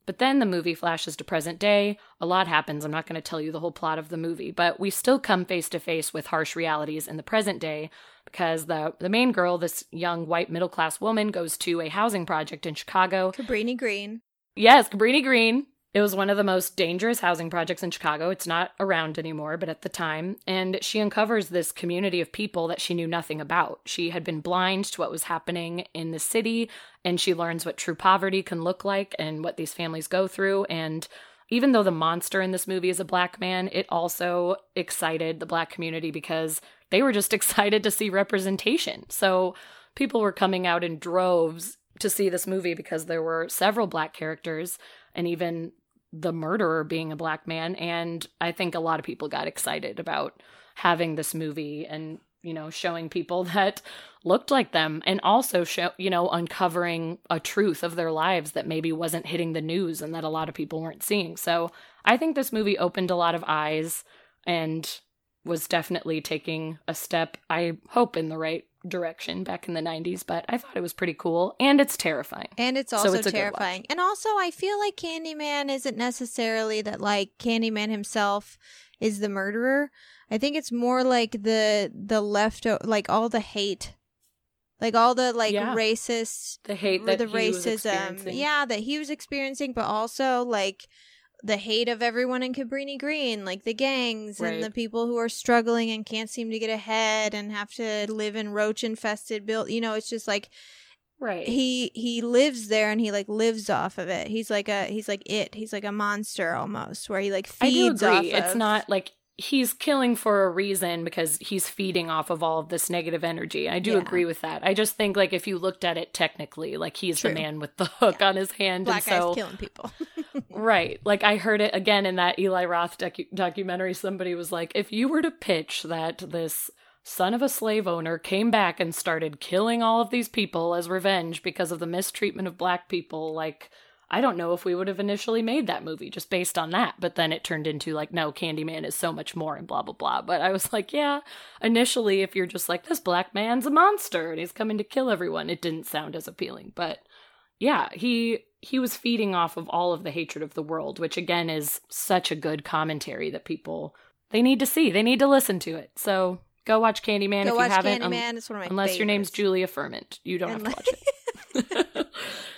But then the movie flashes to present day. A lot happens. I'm not going to tell you the whole plot of the movie, but we still come face to face with harsh realities in the present day because the, the main girl, this young white middle-class woman, goes to a housing project in Chicago. Cabrini Green. Yes, Cabrini Green. It was one of the most dangerous housing projects in Chicago. It's not around anymore, but at the time. And she uncovers this community of people that she knew nothing about. She had been blind to what was happening in the city, and she learns what true poverty can look like and what these families go through. And even though the monster in this movie is a black man, it also excited the black community because they were just excited to see representation. So people were coming out in droves to see this movie because there were several black characters and even the murderer being a black man. And I think a lot of people got excited about having this movie and, you know, showing people that looked like them and also show, you know, uncovering a truth of their lives that maybe wasn't hitting the news and that a lot of people weren't seeing. So I think this movie opened a lot of eyes and was definitely taking a step, I hope, in the right direction back in the nineties, but I thought it was pretty cool, and it's terrifying. And it's also so it's terrifying. And also, I feel like Candyman isn't necessarily that, like, Candyman himself is the murderer. I think it's more like the the left, like, all the hate. Like, all the, like, yeah. racist... The hate that the he racism, was experiencing. Yeah, that he was experiencing, but also, like, the hate of everyone in Cabrini Green, like the gangs right. and the people who are struggling and can't seem to get ahead and have to live in roach-infested build. You know, it's just like, right. He he lives there and he like lives off of it. He's like a he's like it. He's like a monster almost, where he like feeds I do agree. off It's of... not like he's killing for a reason because he's feeding off of all of this negative energy. I do Yeah. agree with that. I just think like if you looked at it technically, like he's True. the man with the hook Yeah. on his hand. Black and so, guys killing people. right. Like I heard it again in that Eli Roth docu- documentary. Somebody was like, if you were to pitch that this son of a slave owner came back and started killing all of these people as revenge because of the mistreatment of black people, like, I don't know if we would have initially made that movie just based on that. But then it turned into like, no, Candyman is so much more and blah, blah, blah. But I was like, yeah, initially, if you're just like, this black man's a monster and he's coming to kill everyone, it didn't sound as appealing. But yeah, he he was feeding off of all of the hatred of the world, which again is such a good commentary that people, they need to see. They need to listen to it. So go watch Candyman Go if watch you haven't. Candyman. Um, it's one of my unless favorites. your name's Julia Ferment. You don't And have to watch it.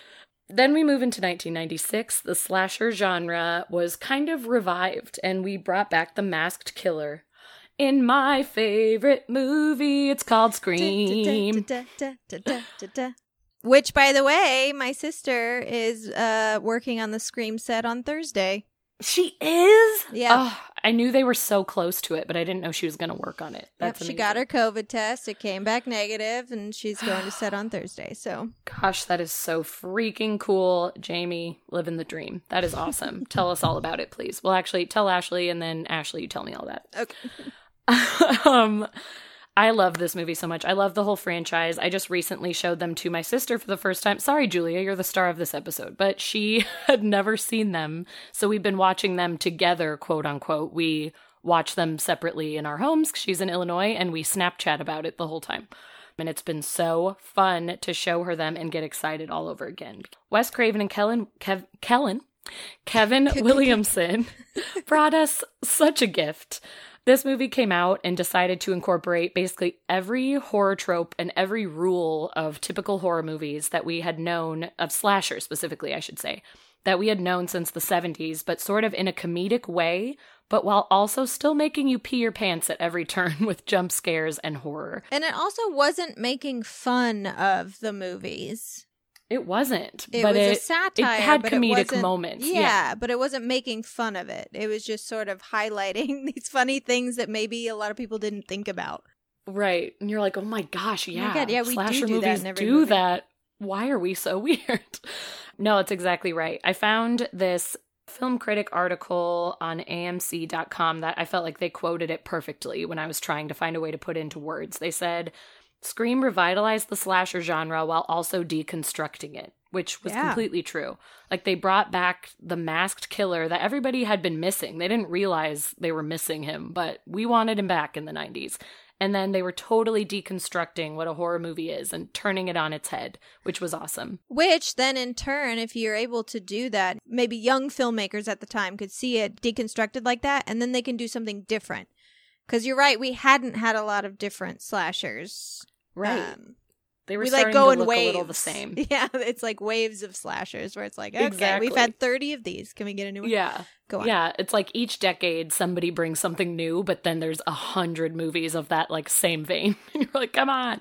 Then we move into nineteen ninety-six. The slasher genre was kind of revived, and we brought back the masked killer. In my favorite movie, it's called Scream. Which, by the way, my sister is uh, working on the Scream set on Thursday. She is? Yeah. Oh, I knew they were so close to it, but I didn't know she was going to work on it. That's Yep, she amazing. got her COVID test. It came back negative, and she's going to set on Thursday. So, Gosh, that is so freaking cool. Jamie, living the dream. That is awesome. Tell us all about it, please. Well, actually, tell Ashley, and then Ashley, you tell me all that. okay. um, I love this movie so much. I love the whole franchise. I just recently showed them to my sister for the first time. Sorry, Julia, you're the star of this episode, but she had never seen them. So we've been watching them together, quote unquote. We watch them separately in our homes. She's in Illinois, and we Snapchat about it the whole time. And it's been so fun to show her them and get excited all over again. Wes Craven and Kellen, Kev, Kellen, Kevin Williamson brought us such a gift. This movie came out and decided to incorporate basically every horror trope and every rule of typical horror movies that we had known, of slasher specifically, I should say, that we had known since the seventies, but sort of in a comedic way, but while also still making you pee your pants at every turn with jump scares and horror. And it also wasn't making fun of the movies. It wasn't. It but was it, a satire. It had but comedic it wasn't- moments. Yeah, Yeah. but it wasn't making fun of it. It was just sort of highlighting these funny things that maybe a lot of people didn't think about. Right. And you're like, oh my gosh, yeah. my God, yeah, we do Slasher do that movies in every do movie. that. Why are we so weird? No, it's exactly right. I found this film critic article on A M C dot com that I felt like they quoted it perfectly when I was trying to find a way to put into words. They said, Scream revitalized the slasher genre while also deconstructing it, which was Yeah. completely true. Like, they brought back the masked killer that everybody had been missing. They didn't realize they were missing him, but we wanted him back in the nineties. And then they were totally deconstructing what a horror movie is and turning it on its head, which was awesome. Which then in turn, if you're able to do that, maybe young filmmakers at the time could see it deconstructed like that, and then they can do something different. Because you're right, we hadn't had a lot of different slashers. Right. Um, they were we starting like go to in look waves. a little the same. Yeah, it's like waves of slashers where it's like, okay, Exactly. we've had thirty of these. Can we get a new one? Yeah. Go on. Yeah, it's like each decade somebody brings something new, but then there's a hundred movies of that like same vein. And you're like, come on.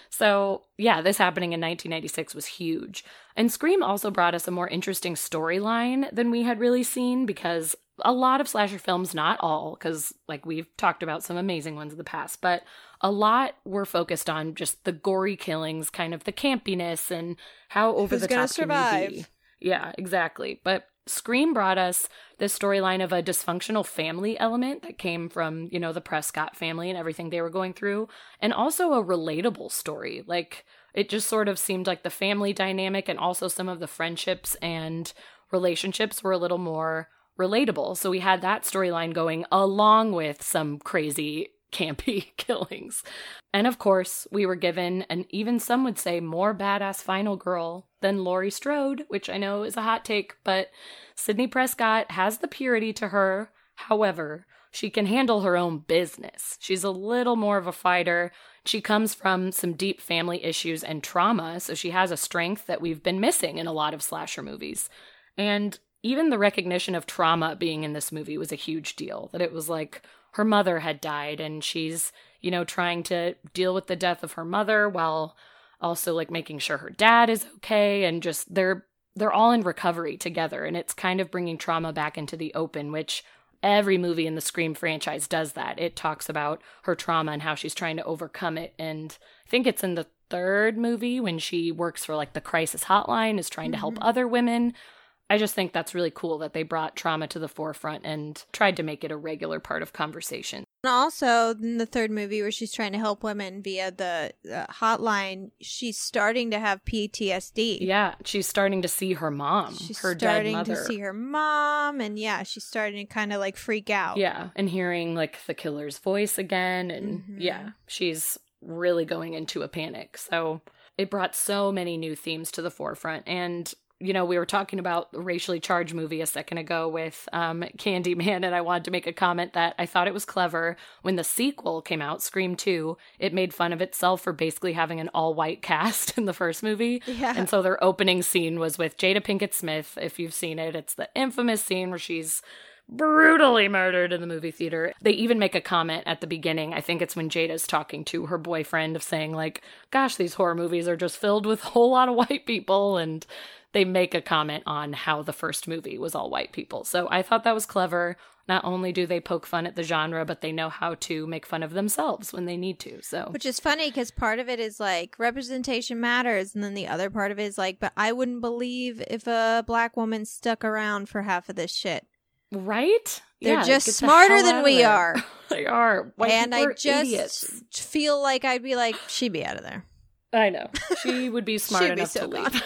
So yeah, this happening in nineteen ninety-six was huge. And Scream also brought us a more interesting storyline than we had really seen, because a lot of slasher films, not all, because like we've talked about some amazing ones in the past, but a lot were focused on just the gory killings, kind of the campiness and how over Who's the gonna top can you be. survive? Yeah, exactly. But Scream brought us this storyline of a dysfunctional family element that came from, you know, the Prescott family and everything they were going through, and also a relatable story. Like, it just sort of seemed like the family dynamic and also some of the friendships and relationships were a little more relatable. So we had that storyline going along with some crazy campy killings. And of course, we were given, and even some would say, more badass final girl than Laurie Strode, which I know is a hot take, but Sidney Prescott has the purity to her. However, she can handle her own business. She's a little more of a fighter. She comes from some deep family issues and trauma, so she has a strength that we've been missing in a lot of slasher movies. And even the recognition of trauma being in this movie was a huge deal, that it was like her mother had died and she's, you know, trying to deal with the death of her mother while also like making sure her dad is okay, and just they're they're all in recovery together, and it's kind of bringing trauma back into the open, which every movie in the Scream franchise does that. It talks about her trauma and how she's trying to overcome it, and I think it's in the third movie when she works for like the crisis hotline, is trying mm-hmm. to help other women. I just think that's really cool that they brought trauma to the forefront and tried to make it a regular part of conversation. And also, in the third movie where she's trying to help women via the uh, hotline, she's starting to have P T S D. Yeah, she's starting to see her mom, she's her dead starting mother. to see her mom, and yeah, she's starting to kind of like freak out. Yeah, and hearing like the killer's voice again, and Mm-hmm. yeah, she's really going into a panic. So it brought so many new themes to the forefront, and you know, we were talking about the racially charged movie a second ago with um, Candyman, and I wanted to make a comment that I thought it was clever when the sequel came out, Scream two, it made fun of itself for basically having an all-white cast in the first movie. Yeah. And so their opening scene was with Jada Pinkett Smith. If you've seen it, it's the infamous scene where she's brutally murdered in the movie theater. They even make a comment at the beginning, I think it's when Jada's talking to her boyfriend, of saying like, gosh, these horror movies are just filled with a whole lot of white people, and they make a comment on how the first movie was all white people. So I thought that was clever. Not only do they poke fun at the genre, but they know how to make fun of themselves when they need to. So, which is funny because part of it is like representation matters, and then the other part of it is like, but I wouldn't believe if a black woman stuck around for half of this shit. Right? They're Yeah, just get the smarter hell than out we of there. are. They are. White And people I are just idiots. feel like I'd be like, she'd be out of there. I know. She would be smart She'd be enough so to leave.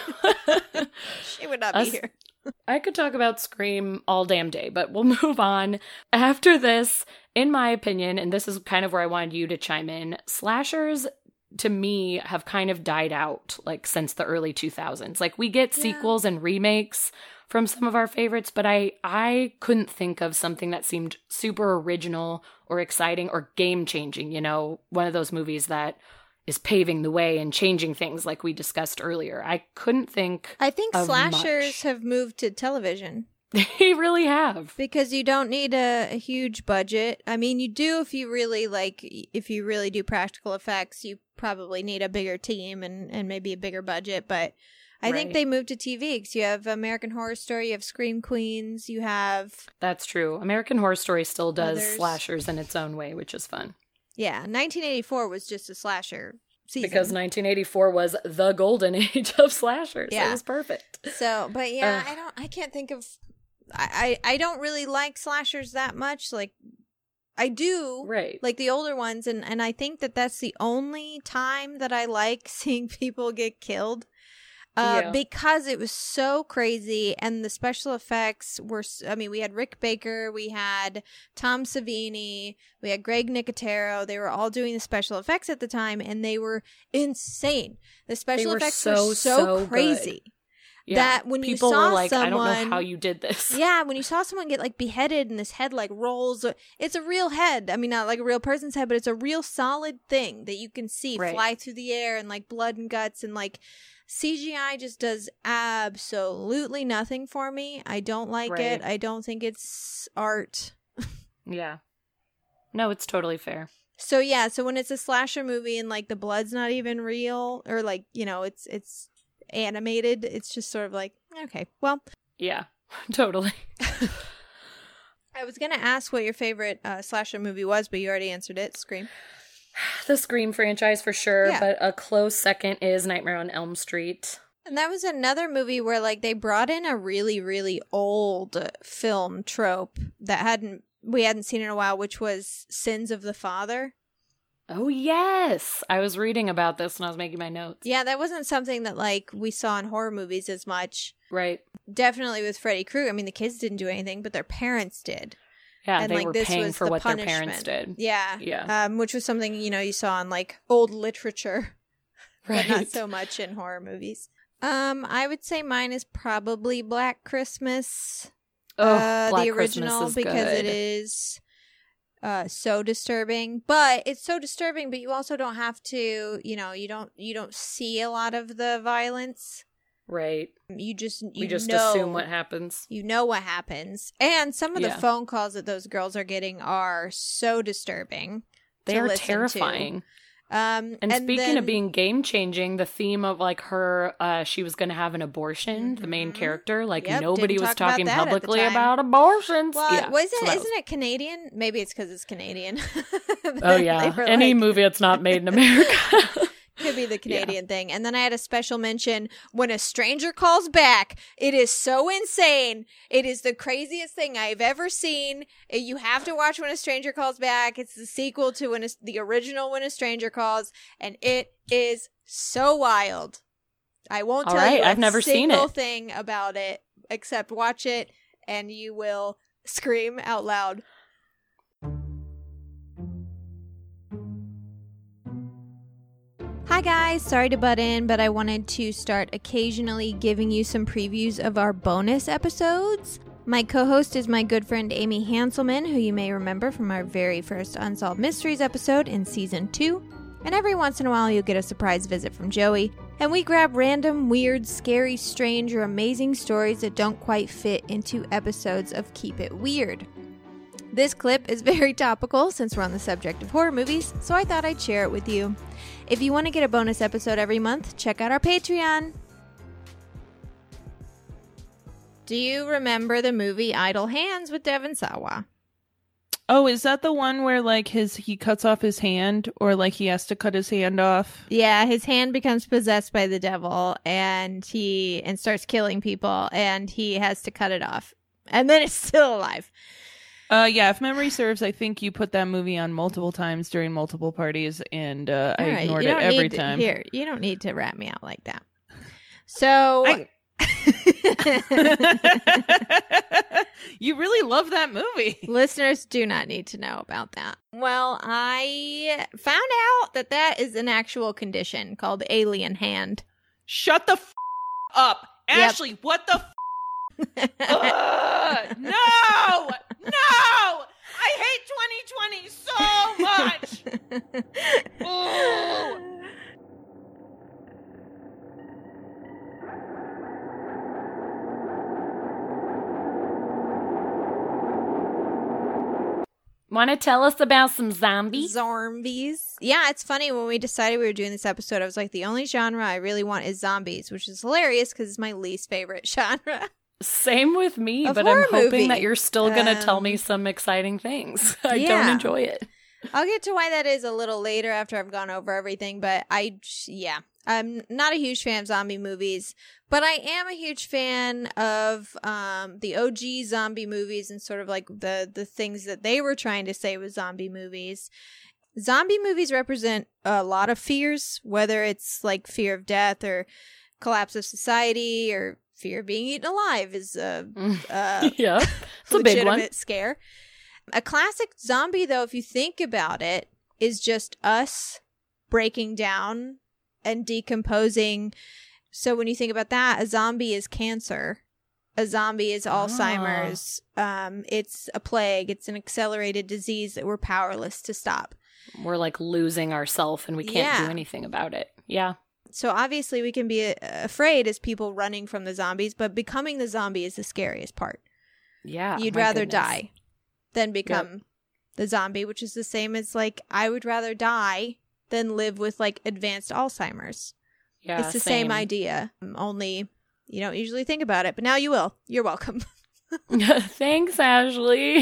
She would not Us- be here. I could talk about Scream all damn day, but we'll move on. After this, in my opinion, and this is kind of where I wanted you to chime in, slashers to me have kind of died out like since the early two thousands. Like we get Yeah. sequels and remakes from some of our favorites, but I I couldn't think of something that seemed super original or exciting or game-changing, you know, one of those movies that is paving the way and changing things like we discussed earlier. I couldn't think I think of slashers much. have moved to television They really have. because you don't need a, a huge budget. I mean, you do if you really like, if you really do practical effects, you probably need a bigger team and, and maybe a bigger budget. But I think Right. they moved to T V because you have American Horror Story, you have Scream Queens, you have, That's true. American Horror Story still does Others. slashers in its own way, which is fun. yeah, nineteen eighty-four was just a slasher season. Because nineteen eighty-four was the golden age of slashers. Yeah. It was perfect. So, but yeah, Ugh. I don't, I can't think of, I, I, I don't really like slashers that much. Like, I do. Right. Like the older ones, and, and I think that that's the only time that I like seeing people get killed. Uh, Yeah. because it was so crazy, and the special effects were, s- I mean, we had Rick Baker, we had Tom Savini, we had Greg Nicotero. They were all doing the special effects at the time, and they were insane. The special were effects so, were so, so crazy Yeah. that when People you saw were like, someone, I don't know how you did this. yeah, when you saw someone get like beheaded and this head like rolls, it's a real head. I mean, not like a real person's head, but it's a real solid thing that you can see Right. fly through the air, and like blood and guts, and like C G I just does absolutely nothing for me. I don't like Right. it. I don't think it's art. Yeah. No, it's totally fair. So yeah, so when it's a slasher movie and like the blood's not even real, or like, you know, it's it's animated, it's just sort of like, okay, well, Yeah, totally. I was gonna ask what your favorite uh, slasher movie was, but you already answered it. Scream. The Scream franchise for sure, Yeah. but a close second is Nightmare on Elm Street. And that was another movie where like they brought in a really, really old film trope that hadn't we hadn't seen in a while, which was Sins of the Father. Oh, yes. I was reading about this when I was making my notes. Yeah, that wasn't something that like we saw in horror movies as much. Right. Definitely with Freddy Krueger. I mean, the kids didn't do anything, but their parents did. Yeah, And, they like, were this paying was for the what punishment. their parents did. Yeah. Yeah. Um, which was something, you know, you saw in like old literature, Right. but not so much in horror movies. Um, I would say mine is probably Black Christmas. Oh, uh, Black the original Christmas is because good. it is uh so disturbing. But it's so disturbing, but you also don't have to, you know, you don't you don't see a lot of the violence. Right. You just you We just know, assume what happens. you know what happens. And some of the Yeah. phone calls that those girls are getting are so disturbing. They to are listen to. terrifying. Um, And, speaking then- of being game changing, the theme of like her, uh, she was going to have an abortion. The main Mhm. character, like Yep, nobody didn't was talk about talking that at the publicly time. about abortions. well, yeah, was so it? that Isn't it Canadian? Maybe it's because it's Canadian. Oh They yeah, were any like- movie that's not made in America. Could be the Canadian thing. And then I had a special mention when a stranger calls back. It is so insane. It is the craziest thing I've ever seen. You have to watch When a Stranger Calls Back. It's the sequel to when a, the original When a Stranger Calls, and it is so wild. I won't All tell right, you a I've never seen single it. thing about it, except watch it and you will scream out loud. Hi guys, sorry to butt in, but I wanted to start occasionally giving you some previews of our bonus episodes. My co-host is my good friend Amy Hanselman, who you may remember from our very first Unsolved Mysteries episode in season two. And every once in a while you'll get a surprise visit from Joey, and we grab random, weird, scary, strange, or amazing stories that don't quite fit into episodes of Keep It Weird. This clip is very topical since we're on the subject of horror movies, so I thought I'd share it with you. If you want to get a bonus episode every month, check out our Patreon. Do you remember the movie Idle Hands with Devon Sawa? Oh, is that the one where like his he cuts off his hand, or like he has to cut his hand off? Yeah, his hand becomes possessed by the devil, and he and starts killing people, and he has to cut it off, and then it's still alive. Uh, yeah. If memory serves, I think you put that movie on multiple times during multiple parties, and uh, I All right, ignored you it don't every need to- time. Here, you don't need to rat me out like that. So. I- You really love that movie. Listeners do not need to know about that. Well, I found out that that is an actual condition called alien hand. Shut the f- up, Yep. Ashley. What the? F- Ugh, no, no. I hate twenty twenty so much. Ooh. Want to tell us about some zombies? Zombies. Yeah, it's funny when we decided we were doing this episode, I was like, the only genre I really want is zombies, which is hilarious because it's my least favorite genre. Same with me, A but I'm horror hoping movie. that you're still going to tell Um, me some exciting things. I yeah. don't enjoy it. I'll get to why that is a little later after I've gone over everything, but I, yeah, I'm not a huge fan of zombie movies, but I am a huge fan of um, the O G zombie movies and sort of like the, the things that they were trying to say with zombie movies. Zombie movies represent a lot of fears, whether it's like fear of death or collapse of society or fear of being eaten alive is a, a yeah, it's a big one. legitimate scare. A classic zombie, though, if you think about it, is just us breaking down and decomposing. So when you think about that, a zombie is cancer. A zombie is Alzheimer's. Ah. Um, it's a plague. It's an accelerated disease that we're powerless to stop. We're like losing ourselves and we can't yeah. do anything about it. Yeah. So obviously we can be a- afraid as people running from the zombies, but becoming the zombie is the scariest part. Yeah. You'd my rather goodness. die than become Yep. the zombie, which is the same as like, I would rather die than live with like advanced Alzheimer's. Yeah, it's the same, same idea, only you don't usually think about it, but now you will. You're welcome. Thanks, Ashley.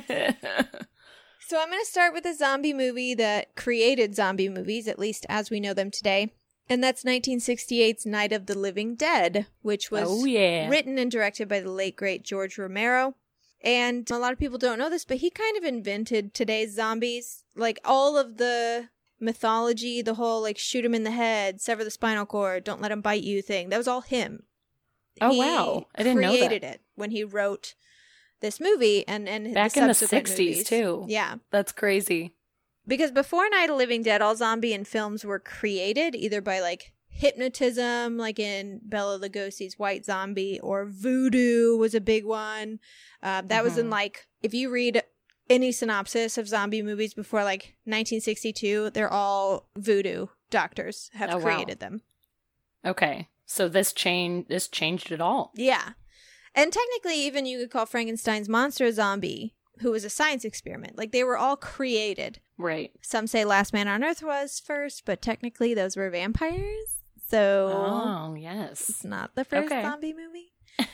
So I'm going to start with a zombie movie that created zombie movies, at least as we know them today. And that's nineteen sixty-eight's Night of the Living Dead, which was Oh, yeah. written and directed by the late, great George Romero. And a lot of people don't know this, but he kind of invented today's zombies. Like all of the mythology, the whole like shoot him in the head, sever the spinal cord, don't let him bite you thing. That was all him. Oh, He wow. I didn't know that. created it when he wrote this movie and, and Back the in the subsequent sixties, movies. too. Yeah. That's crazy. Because before Night of the Living Dead, all zombie and films were created either by like hypnotism, like in Bela Lugosi's White Zombie, or voodoo was a big one. Uh, that mm-hmm. was in like, if you read any synopsis of zombie movies before like nineteen sixty-two, they're all voodoo doctors have Oh, created wow. them. Okay. So this change this changed it all. Yeah. And technically, even you could call Frankenstein's monster a zombie, who was a science experiment. Like, they were all created. Right. Some say Last Man on Earth was first, but technically those were vampires. So Oh, yes. it's not the first Okay. zombie movie.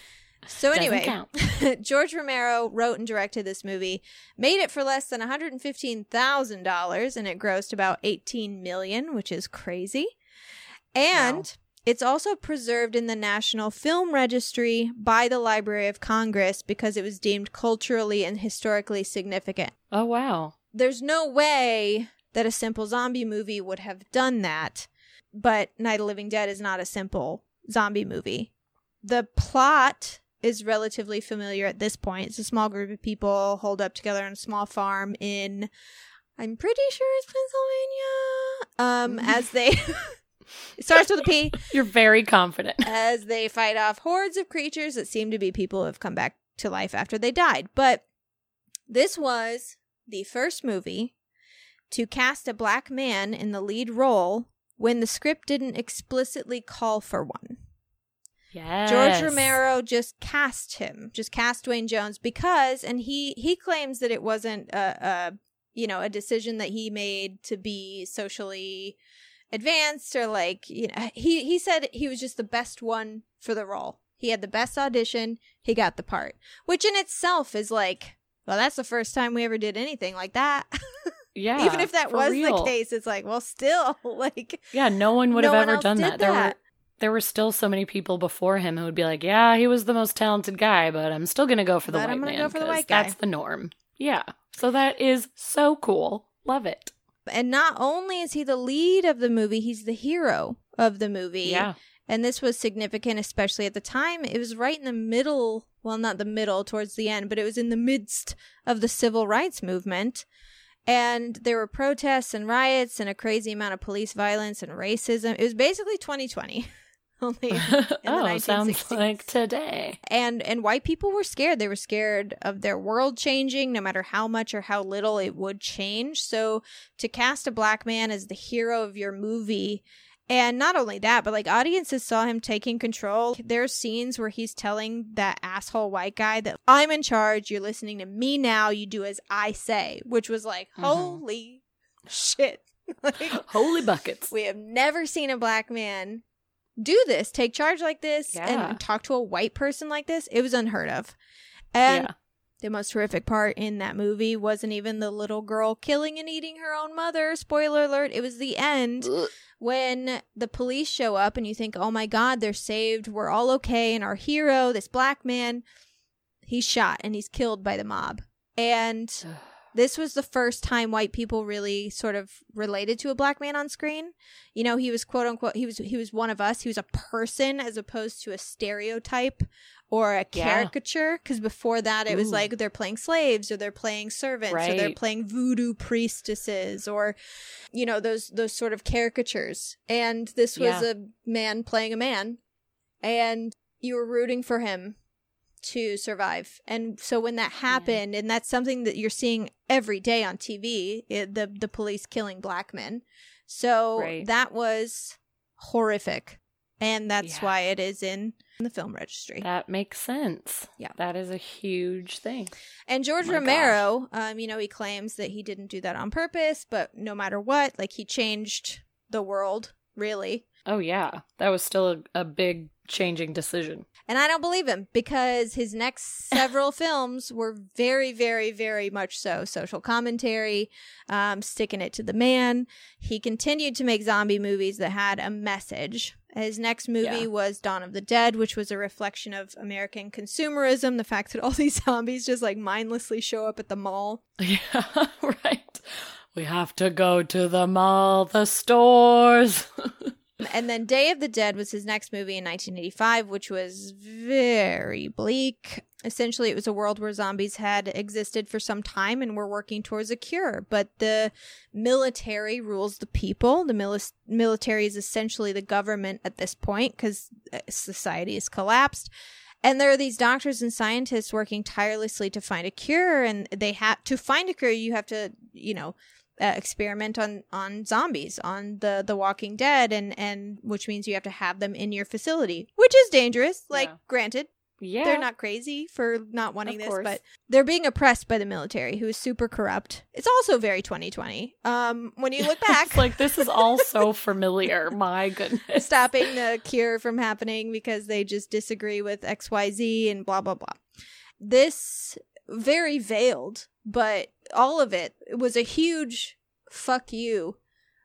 So Doesn't anyway, count. George Romero wrote and directed this movie, made it for less than one hundred fifteen thousand dollars, and it grossed about eighteen million dollars, which is crazy. And... Wow. It's also preserved in the National Film Registry by the Library of Congress because it was deemed culturally and historically significant. Oh, wow. There's no way that a simple zombie movie would have done that, but Night of the Living Dead is not a simple zombie movie. The plot is relatively familiar at this point. It's a small group of people holed up together on a small farm in, I'm pretty sure it's Pennsylvania, um, as they... It starts with a P. You're very confident. As they fight off hordes of creatures that seem to be people who have come back to life after they died. But this was the first movie to cast a black man in the lead role when the script didn't explicitly call for one. Yes. George Romero just cast him, just cast Dwayne Jones because, and he, he claims that it wasn't a, a, you know, a decision that he made to be socially advanced or like, you know, he he said he was just the best one for the role. He had the best audition, he got the part, which in itself is like, well, that's the first time we ever did anything like that. Yeah. Even if that for was real. the case, it's like, well, still, like, Yeah, no one would no have one ever else done did that. There were that. there were still so many people before him who would be like, yeah, he was the most talented guy, but I'm still going to go for the But white I'm gonna man go for the 'cause white guy. that's the norm. Yeah. So that is so cool. Love it. And not only is he the lead of the movie, he's the hero of the movie. Yeah. And this was significant, especially at the time. It was right in the middle, well, not the middle, towards the end, but it was in the midst of the civil rights movement. And there were protests and riots and a crazy amount of police violence and racism. It was basically twenty twenty. Only in the Oh, nineteen sixties. sounds like today. And and white people were scared. They were scared of their world changing, no matter how much or how little it would change. So to cast a black man as the hero of your movie, and not only that, but like audiences saw him taking control. There's scenes where he's telling that asshole white guy that I'm in charge. You're listening to me now. You do as I say, which was like, Mhm. holy shit. Like, Holy buckets. we have never seen a black man do this, take charge like this, Yeah. and talk to a white person like this. It was unheard of. And Yeah. the most horrific part in that movie wasn't even the little girl killing and eating her own mother. Spoiler alert. It was the end when the police show up and you think, oh my God, they're saved. We're all okay. And our hero, this black man, he's shot and he's killed by the mob. And This was the first time white people really sort of related to a black man on screen. You know, he was quote unquote, he was he was one of us. He was a person as opposed to a stereotype or a caricature. Because before that, it Ooh. was like they're playing slaves or they're playing servants right. or they're playing voodoo priestesses or, you know, those those sort of caricatures. And this was yeah. a man playing a man, and you were rooting for him to survive. And so when that happened, yeah. and that's something that you're seeing every day on T V, it, the the police killing black men. So right. that was horrific. And that's yeah. why it is in the film registry. That makes sense. Yeah. That is a huge thing. And George oh Romero, um, you know, he claims that he didn't do that on purpose, but no matter what, like, he changed the world, really. Oh, yeah. That was still a, a big changing decision. And I don't believe him, because his next several films were very, very, very much so social commentary, um, sticking it to the man. He continued to make zombie movies that had a message. His next movie yeah. was Dawn of the Dead, which was a reflection of American consumerism, the fact that all these zombies just like mindlessly show up at the mall. Yeah, right. We have to go to the mall, the stores. And then Day of the Dead was his next movie in nineteen eighty-five, which was very bleak. Essentially, it was a world where zombies had existed for some time and were working towards a cure. But the military rules the people. The mili- military is essentially the government at this point because society has collapsed. And there are these doctors and scientists working tirelessly to find a cure. And they have to find a cure, you have to, you know, Uh, experiment on on zombies, on the the Walking Dead, and and which means you have to have them in your facility, which is dangerous. Like, yeah. granted, yeah, they're not crazy for not wanting this, but they're being oppressed by the military, who is super corrupt. It's also very twenty twenty. Um, when you look back, it's like, this is all so familiar. My goodness, stopping the cure from happening because they just disagree with X Y Z and blah blah blah. This very veiled, but all of it, it was a huge fuck you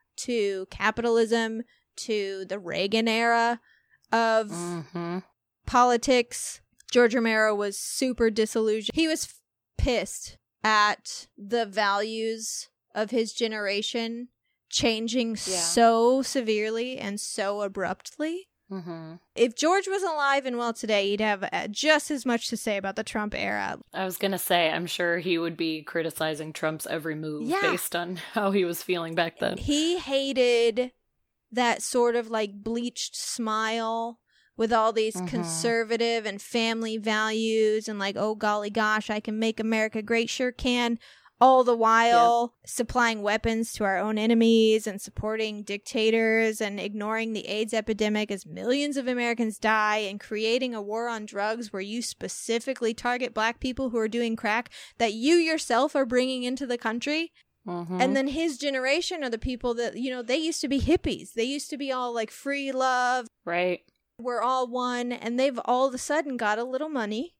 to capitalism, to the Reagan era of mm-hmm. politics. George Romero was super disillusioned. He was f- pissed at the values of his generation changing yeah. so severely and so abruptly. Mm-hmm. If George was alive and well today, he'd have uh, just as much to say about the Trump era. I was going to say, I'm sure he would be criticizing Trump's every move yeah. based on how he was feeling back then. He hated that sort of like bleached smile with all these mm-hmm. conservative and family values and like, oh golly gosh, I can make America great, sure can. All the while yep. supplying weapons to our own enemies and supporting dictators and ignoring the AIDS epidemic as millions of Americans die, and creating a war on drugs where you specifically target black people who are doing crack that you yourself are bringing into the country. Mm-hmm. And then his generation are the people that, you know, they used to be hippies. They used to be all like free love. Right. We're all one. And they've all of a sudden got a little money.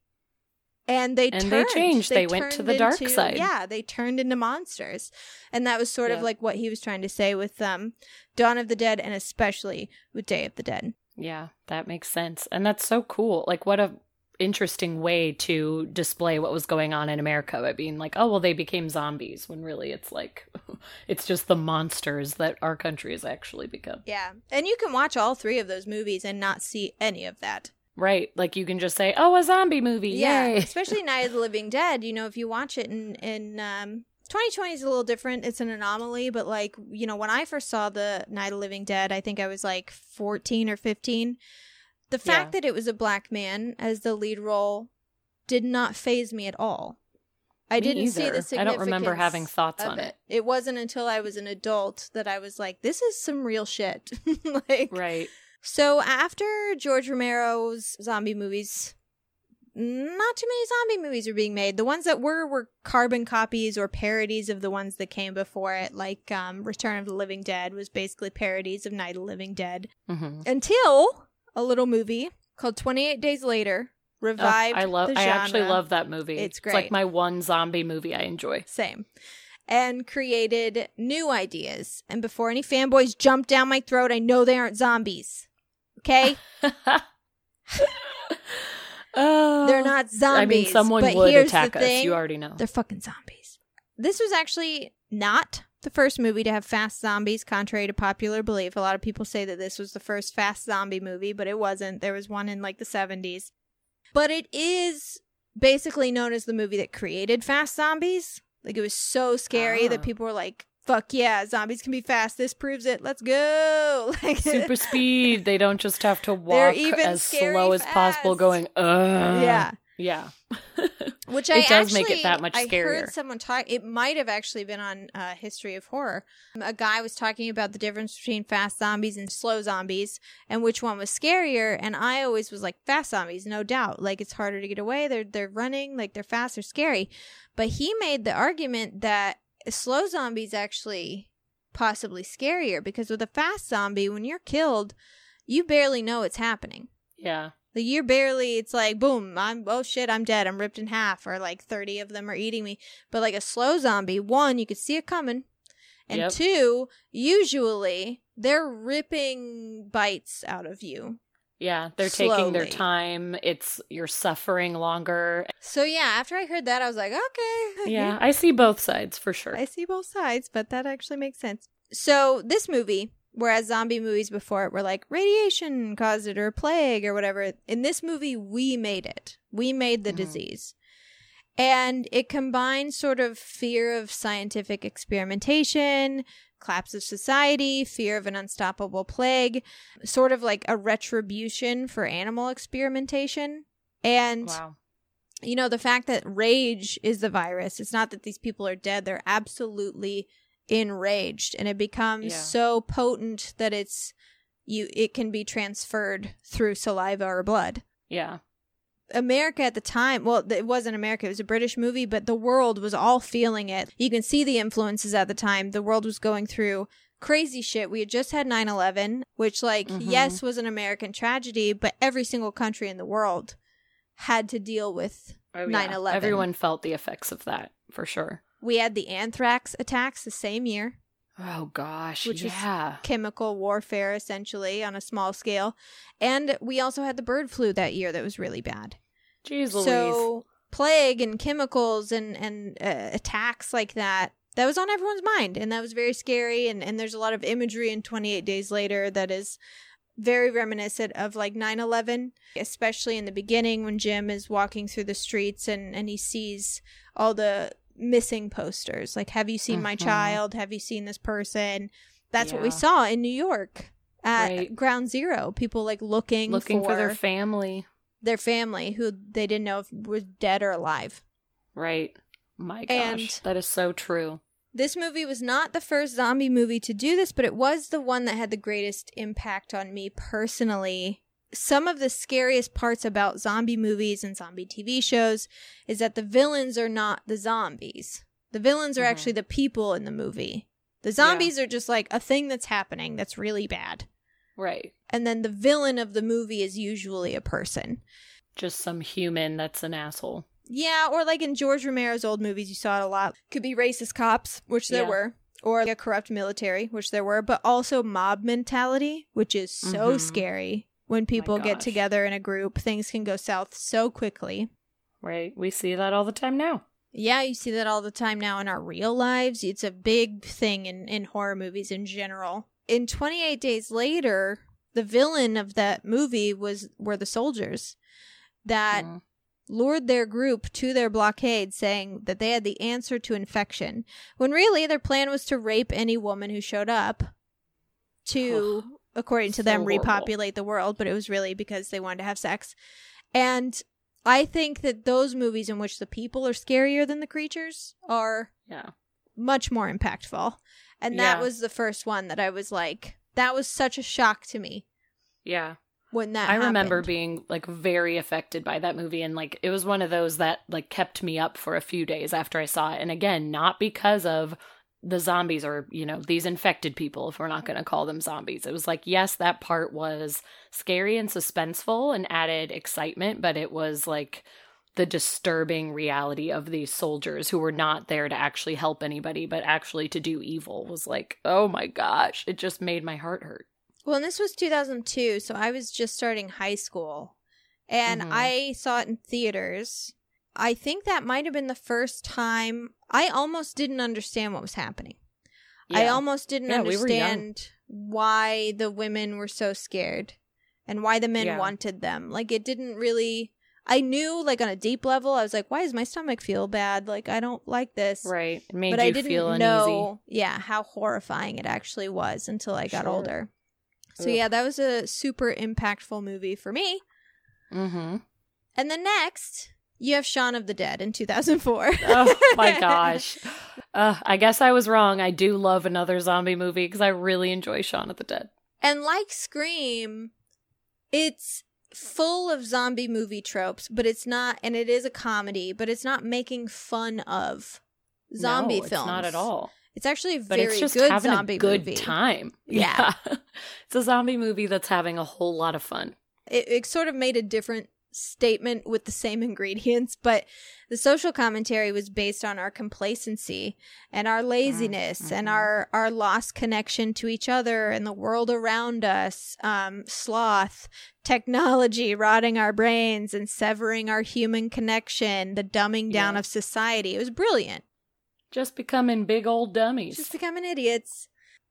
And they and turned. they changed. They, they went to the dark into, side. Yeah, they turned into monsters. And that was sort yeah. of like what he was trying to say with um, Dawn of the Dead, and especially with Day of the Dead. Yeah, that makes sense. And that's so cool. Like, what a interesting way to display what was going on in America by being like, oh, well, they became zombies, when really it's like, it's just the monsters that our country has actually become. Yeah. And you can watch all three of those movies and not see any of that. Right. Like, you can just say, oh, a zombie movie. Yeah. Yay. Especially Night of the Living Dead. You know, if you watch it in, in um, twenty twenty is a little different. It's an anomaly. But, like, you know, when I first saw the Night of the Living Dead, I think I was like fourteen or fifteen. The fact yeah. that it was a black man as the lead role did not faze me at all. I me didn't either. see the significance I don't remember having thoughts on it. it. It wasn't until I was an adult that I was like, this is some real shit. Like, right. So after George Romero's zombie movies, not too many zombie movies were being made. The ones that were were carbon copies or parodies of the ones that came before it, like um, Return of the Living Dead was basically parodies of Night of the Living Dead. Mm-hmm. Until a little movie called twenty-eight Days Later revived oh, I love, the genre. I actually love that movie. It's great. It's like my one zombie movie I enjoy. Same. And created new ideas. And before any fanboys jump down my throat, I know they aren't zombies. Okay? Oh, they're not zombies. I mean, someone but would here's attack the us. thing, You already know. They're fucking zombies. this was actually not the first movie to have fast zombies, contrary to popular belief. A lot of people say that this was the first fast zombie movie, but it wasn't. There was one in like the seventies. But it is basically known as the movie that created fast zombies. Like, it was so scary Ah. that people were like, fuck yeah, zombies can be fast. This proves it. Let's go. Like, Super speed. They don't just have to They're walk even as scary slow as possible fast. going, ugh. Yeah. Yeah. Which It I does actually, make it that much I scarier. heard someone talk. It might have actually been on uh, History of Horror. A guy was talking about the difference between fast zombies and slow zombies, and which one was scarier. And I always was like, fast zombies, no doubt. Like, it's harder to get away. They're they're running. Like, they're fast. They're scary. But he made the argument that slow zombies actually possibly scarier, because with a fast zombie, when you're killed, you barely know it's happening. Yeah. Like, you're barely, it's like, boom, I'm, oh shit, I'm dead, I'm ripped in half, or like thirty of them are eating me. But like a slow zombie, one, you could see it coming, and Yep. two, usually they're ripping bites out of you. Yeah. They're taking their Slowly. time. It's, you're suffering longer. So yeah, after I heard that, I was like, okay. Yeah. I see both sides for sure. I see both sides, but that actually makes sense. So this movie, whereas zombie movies before it were like radiation caused it or plague or whatever, in this movie, we made it. We made the Mhm. disease. And it combines sort of fear of scientific experimentation, collapse of society, fear of an unstoppable plague, sort of like a retribution for animal experimentation. And Wow. you know, the fact that rage is the virus, it's not that these people are dead, they're absolutely enraged, and it becomes Yeah. so potent that it's you it can be transferred through saliva or blood. Yeah. America at the time, well, it wasn't America, it was a British movie, but the world was all feeling it. You can see the influences at the time. The world was going through crazy shit. We had just had nine eleven, which, like, Mhm. yes, was an American tragedy, but every single country in the world had to deal with Oh, yeah. nine eleven. Everyone felt the effects of that for sure. We had the anthrax attacks the same year, Oh gosh. Which was- yeah. chemical warfare essentially on a small scale. And we also had the bird flu that year that was really bad. Jeez Louise. So plague and chemicals and, and uh, attacks like that, that was on everyone's mind. And that was very scary. And, and there's a lot of imagery in twenty-eight Days Later that is very reminiscent of like nine eleven, especially in the beginning when Jim is walking through the streets and, and he sees all the missing posters. Like, have you seen my Mhm. child? Have you seen this person? That's what we Yeah. saw in New York at Right. Ground Zero. People like looking, Looking for, for their family. their family who they didn't know if was dead or alive. Right. My gosh. And- that is so true. This movie was not the first zombie movie to do this, but it was the one that had the greatest impact on me personally. Some of the scariest parts about zombie movies and zombie T V shows is that the villains are not the zombies. The villains are Mhm. actually the people in the movie. The zombies are just like a thing that's happening that's really bad. Right. And then the villain of the movie is usually a person. Just some human that's an asshole. Yeah, or like in George Romero's old movies, you saw it a lot. Could be racist cops, which there Yeah. were, or a corrupt military, which there were, but also mob mentality, which is so Mhm. scary. When people get gosh. together in a group, things can go south so quickly. Right. We see that all the time now. Yeah, you see that all the time now in our real lives. It's a big thing in, in horror movies in general. In twenty-eight Days Later, the villain of that movie was were the soldiers that Mm. lured their group to their blockade saying that they had the answer to infection, when really their plan was to rape any woman who showed up to, according to So them, horrible. repopulate the world, but it was really because they wanted to have sex. And I think that those movies in which the people are scarier than the creatures are Yeah. much more impactful. And that Yeah. was the first one that I was like, that was such a shock to me Yeah. when that I remember happened. being like very affected by that movie, and like it was one of those that like kept me up for a few days after I saw it. And again, not because of the zombies or, you know, these infected people, if we're not going to call them zombies. It was like, yes, that part was scary and suspenseful and added excitement, but it was like the disturbing reality of these soldiers who were not there to actually help anybody, but actually to do evil was like, oh my gosh, it just made my heart hurt. Well, and this was two thousand two, so I was just starting high school. And Mhm. I saw it in theaters. I think that might have been the first time I almost didn't understand what was happening. I Yeah. almost didn't Yeah, we were young. understand why the women were so scared and why the men Yeah. wanted them. Like, it didn't really... I knew, like, on a deep level, I was like, why does my stomach feel bad? Like, I don't like this. Right. It made But you I didn't feel uneasy. know, yeah, how horrifying it actually was until I got Sure. older. So, Ugh. yeah, that was a super impactful movie for me. Mm-hmm. And then next, you have Shaun of the Dead in two thousand four. Oh my gosh. Uh, I guess I was wrong. I do love another zombie movie because I really enjoy Shaun of the Dead. And like Scream, it's full of zombie movie tropes, but it's not, and it is a comedy, but it's not making fun of zombie no, films. It's not at all. It's actually a But very it's just good having zombie a good movie. time. Yeah. It's a zombie movie that's having a whole lot of fun. It, it sort of made a different statement with the same ingredients, but the social commentary was based on our complacency and our laziness Mm-hmm. and our, our lost connection to each other and the world around us, um, sloth, technology rotting our brains and severing our human connection, the dumbing down Yeah. of society. It was brilliant. Just becoming big old dummies. Just becoming idiots.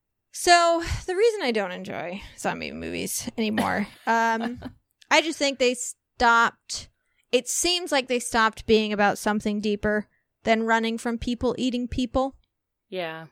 So the reason I don't enjoy zombie movies anymore, um, I just think they stopped. It seems like they stopped being about something deeper than running from people eating people. Yeah.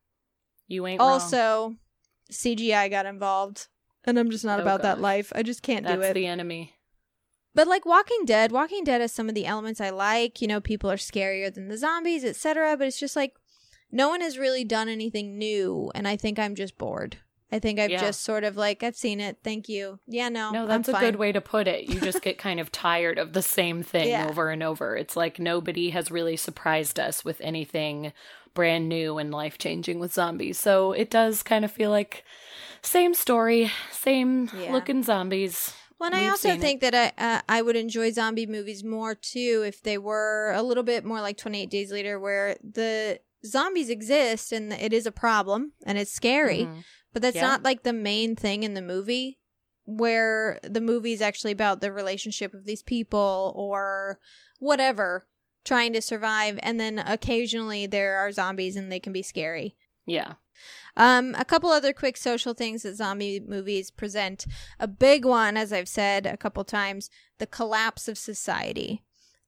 You ain't wrong. Also, C G I got involved, and I'm just not Oh, about that gosh. life. I just can't That's do it. the enemy. But like Walking Dead, Walking Dead has some of the elements I like. You know, people are scarier than the zombies, et cetera. But it's just like no one has really done anything new, and I think I'm just bored. I think I've Yeah. just sort of like, I've seen it. Thank you. Yeah, no, No, I'm that's a fine. good way to put it. You just get kind of tired of the same thing Yeah. over and over. It's like nobody has really surprised us with anything brand new and life-changing with zombies. So it does kind of feel like same story, same Yeah. looking zombies. Well, and I We've also seen think that I uh, I would enjoy zombie movies more too if they were a little bit more like twenty-eight Days Later, where the zombies exist and it is a problem and it's scary, Mhm. but that's Yeah. not like the main thing in the movie. Where the movie is actually about the relationship of these people or whatever trying to survive, and then occasionally there are zombies and they can be scary. Yeah. Um, a couple other quick social things that zombie movies present. A big one, as I've said a couple times, the collapse of society.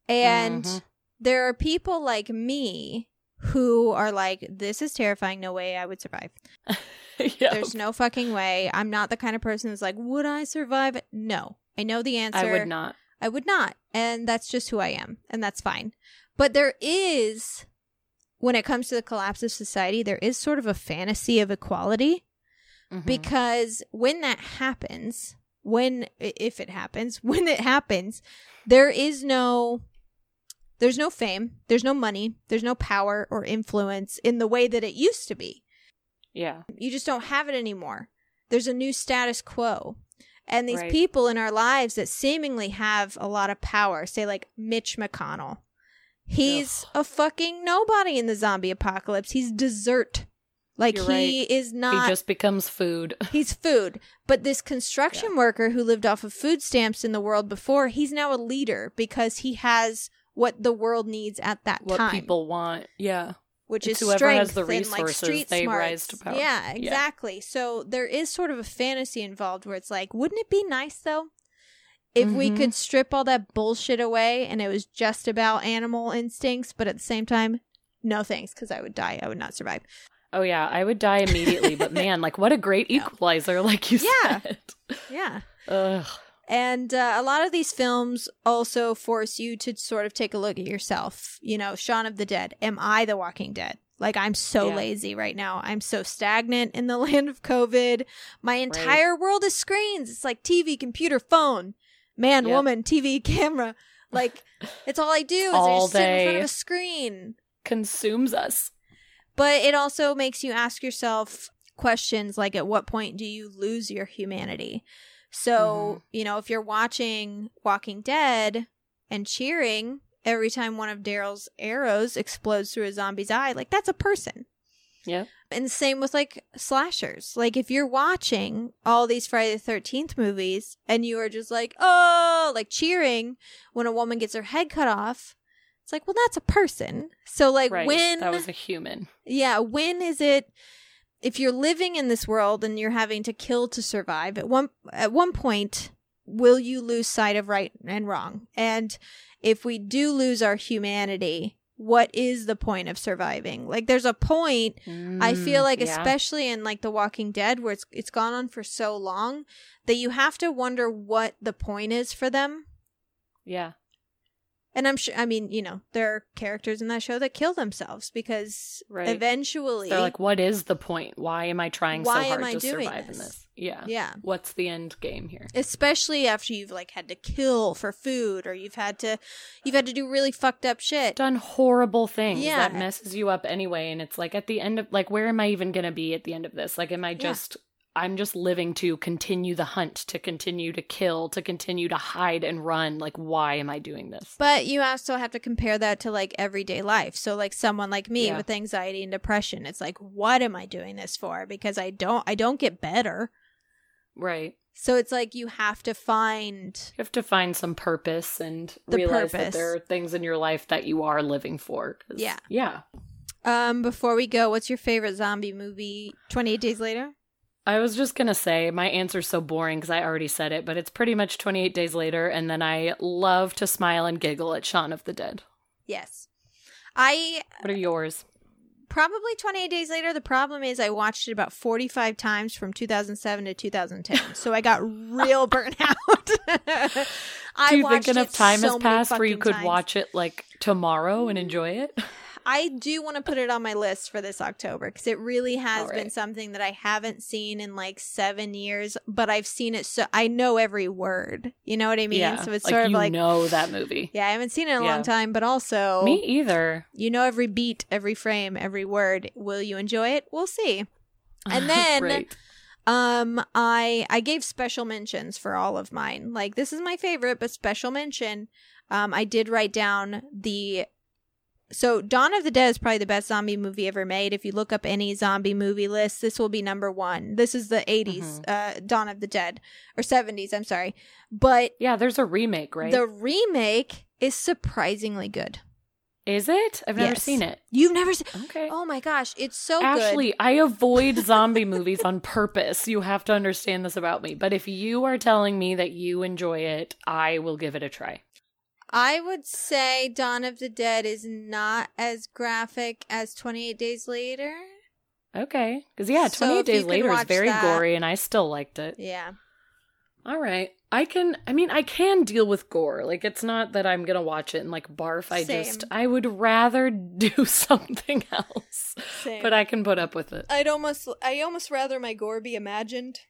And Mhm. there are people like me who are like, this is terrifying. No way I would survive. Yeah. There's no fucking way. I'm not the kind of person who's like, would I survive? No. I know the answer. I would not. I would not. And that's just who I am. And that's fine. But there is, when it comes to the collapse of society, there is sort of a fantasy of equality. Mhm. Because when that happens, when, if it happens, when it happens, there is no, there's no fame, there's no money, there's no power or influence in the way that it used to be. Yeah. You just don't have it anymore. There's a new status quo. And these Right. people in our lives that seemingly have a lot of power, say like Mitch McConnell. He's a fucking nobody in the zombie apocalypse. He's dessert. Like You're he right. is not, He just becomes food. he's food. But this construction worker who lived off of food stamps in the world before, he's now a leader because he has what the world needs at that What time. people want. Yeah. Which It's is whoever strength has the and, like, resources, street they smarts. rise to power. Yeah, Yeah. exactly. So there is sort of a fantasy involved where it's like, wouldn't it be nice though if we Mhm. could strip all that bullshit away and it was just about animal instincts, but at the same time, no thanks, because I would die. I would not survive. Oh, yeah. I would die immediately. But man, like, what a great equalizer, like you Yeah. said. Yeah. Ugh. And uh, a lot of these films also force you to sort of take a look at yourself. You know, Shaun of the Dead. Am I the Walking Dead? Like, I'm so Yeah. lazy right now. I'm so stagnant in the land of COVID. My entire world is screens. It's like T V, computer, phone, man, Yep. woman, T V, camera. Like, it's all I do is I All just sit in front day. of a screen. Consumes us. But it also makes you ask yourself questions like, at what point do you lose your humanity? So, you know, if you're watching Walking Dead and cheering every time one of Daryl's arrows explodes through a zombie's eye, like, that's a person. Yeah. And the same with, like, slashers. Like, if you're watching all these Friday the thirteenth movies and you are just like, oh, like cheering when a woman gets her head cut off, It's like, well, that's a person. So like Right. when That was a human. Yeah, when is it, if you're living in this world and you're having to kill to survive, at one at one point, will you lose sight of right and wrong? And if we do lose our humanity, what is the point of surviving? Like, there's a point, Mm, I feel like, yeah. especially in like The Walking Dead, where it's it's gone on for so long, that you have to wonder what the point is for them. Yeah. And I'm sure, I mean, you know, there are characters in that show that kill themselves because Right. eventually, They're like, what is the point? Why am I trying Why so am hard I to doing survive this? in this? Yeah. yeah, What's the end game here? especially after you've like had to kill for food, or you've had to, you've had to do really fucked up shit. Done horrible things Yeah. that messes you up anyway. And it's like at the end of, like, where am I even going to be at the end of this? Like, am I just, I'm just living to continue the hunt, to continue to kill, to continue to hide and run. Like, why am I doing this? But you also have to compare that to like everyday life. So like someone like me Yeah. with anxiety and depression, it's like, what am I doing this for? Because I don't, I don't get better. Right. So it's like you have to find You have to find some purpose and The realize purpose. that there are things in your life that you are living for. 'Cause- Yeah. Yeah. Um, before we go, what's your favorite zombie movie? twenty-eight Days Later? I was just going to say my answer's so boring because I already said it, but it's pretty much twenty-eight Days Later. And then I love to smile and giggle at Shaun of the Dead. Yes. I What are yours? probably twenty-eight Days Later. The problem is I watched it about forty-five times from two thousand seven to two thousand ten. So I got real burnt out. I Do you watched think enough it time so has many passed where you fucking could times. watch it like tomorrow and enjoy it? I do want to put it on my list for this October because it really has All been right. something that I haven't seen in like seven years, but I've seen it so I know every word. You know what I mean? Yeah. So it's like sort of you like, know that movie. yeah, I haven't seen it in a Yeah. long time, but also Me either. you know every beat, every frame, every word. Will you enjoy it? We'll see. And then right. um I I gave special mentions for all of mine. Like, this is my favorite, but special mention. Um I did write down the So Dawn of the Dead is probably the best zombie movie ever made. If you look up any zombie movie list, this will be number one. This is the eighties, uh Dawn of the Dead, or seventies, I'm sorry. But Yeah, there's a remake, right? the remake is surprisingly good. Is it? I've never Yes. seen it. You've never seen Okay. Oh my gosh, it's so Ashley, good. I avoid zombie movies on purpose. You have to understand this about me. But if you are telling me that you enjoy it, I will give it a try. I would say Dawn of the Dead is not as graphic as twenty-eight Days Later. Okay. Because, yeah, So twenty-eight if you Days can Later is watch very that- gory, and I still liked it. Yeah. All right. I can, I mean, I can deal with gore. Like, it's not that I'm going to watch it and, like, barf. I Same. just, I would rather do something else. Same. But I can put up with it. I'd almost I almost rather my gore be imagined.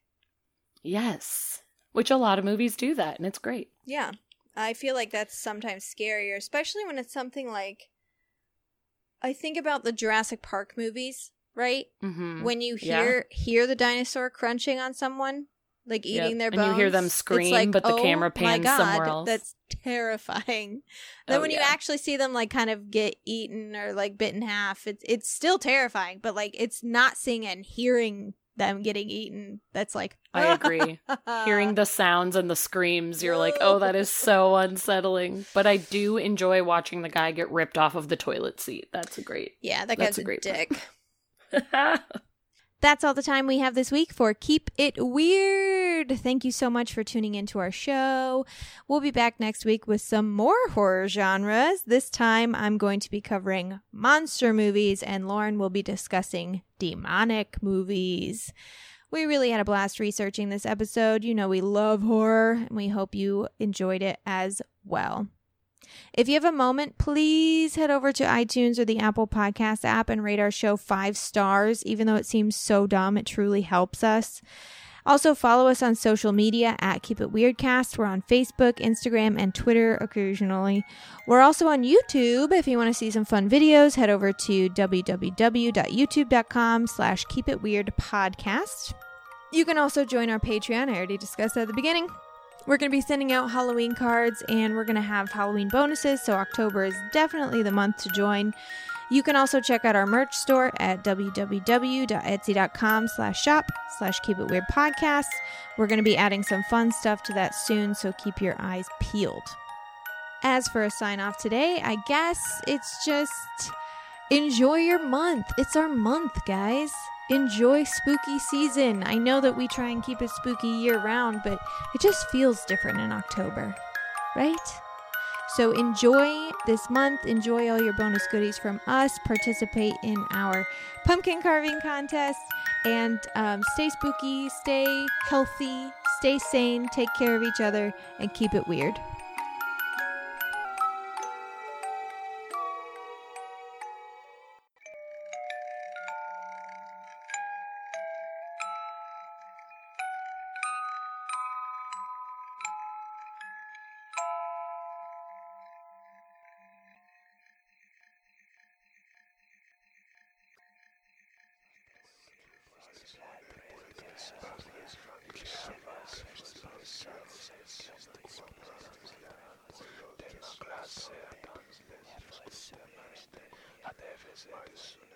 Yes. Which a lot of movies do that, and it's great. Yeah. I feel like that's sometimes scarier, especially when it's something like, I think about the Jurassic Park movies, right? Mm-hmm. When you Yeah. hear hear the dinosaur crunching on someone, like eating Yep. their And bones. you hear them it's scream, like, but the oh camera my pans God, somewhere else. That's terrifying. Then Oh, when you yeah. actually see them like kind of get eaten or like bit in half, it's it's still terrifying, but like it's not seeing and hearing them getting eaten. That's like I agree. Hearing the sounds and the screams, you're like, oh, that is so unsettling. But I do enjoy watching the guy get ripped off of the toilet seat. That's a great. Yeah, that That's guy's a a, great dick. part. That's all the time we have this week for Keep It Weird. Thank you so much for tuning into our show. We'll be back next week with some more horror genres. This time I'm going to be covering monster movies, and Lauren will be discussing demonic movies. We really had a blast researching this episode. You know we love horror, and we hope you enjoyed it as well. If you have a moment, please head over to iTunes or the Apple Podcast app and rate our show five stars. Even though it seems so dumb, it truly helps us. Also, follow us on social media at Keep It Weirdcast. We're on Facebook, Instagram, and Twitter occasionally. We're also on YouTube. If you want to see some fun videos, head over to www.youtube.com slash Keep It Weird Podcast. You can also join our Patreon. I already discussed that at the beginning. We're going to be sending out Halloween cards, and we're going to have Halloween bonuses, so October is definitely the month to join. You can also check out our merch store at www.etsy.com slash shop slash keep it weird podcast. We're going to be adding some fun stuff to that soon, so keep your eyes peeled. As for a sign off today, I guess it's just enjoy your month. It's our month, guys. Enjoy spooky season. I know that we try and keep it spooky year round, but it just feels different in October, right? So enjoy this month. Enjoy all your bonus goodies from us. Participate in our pumpkin carving contest. And um, stay spooky, stay healthy, stay sane, take care of each other, and keep it weird. A veces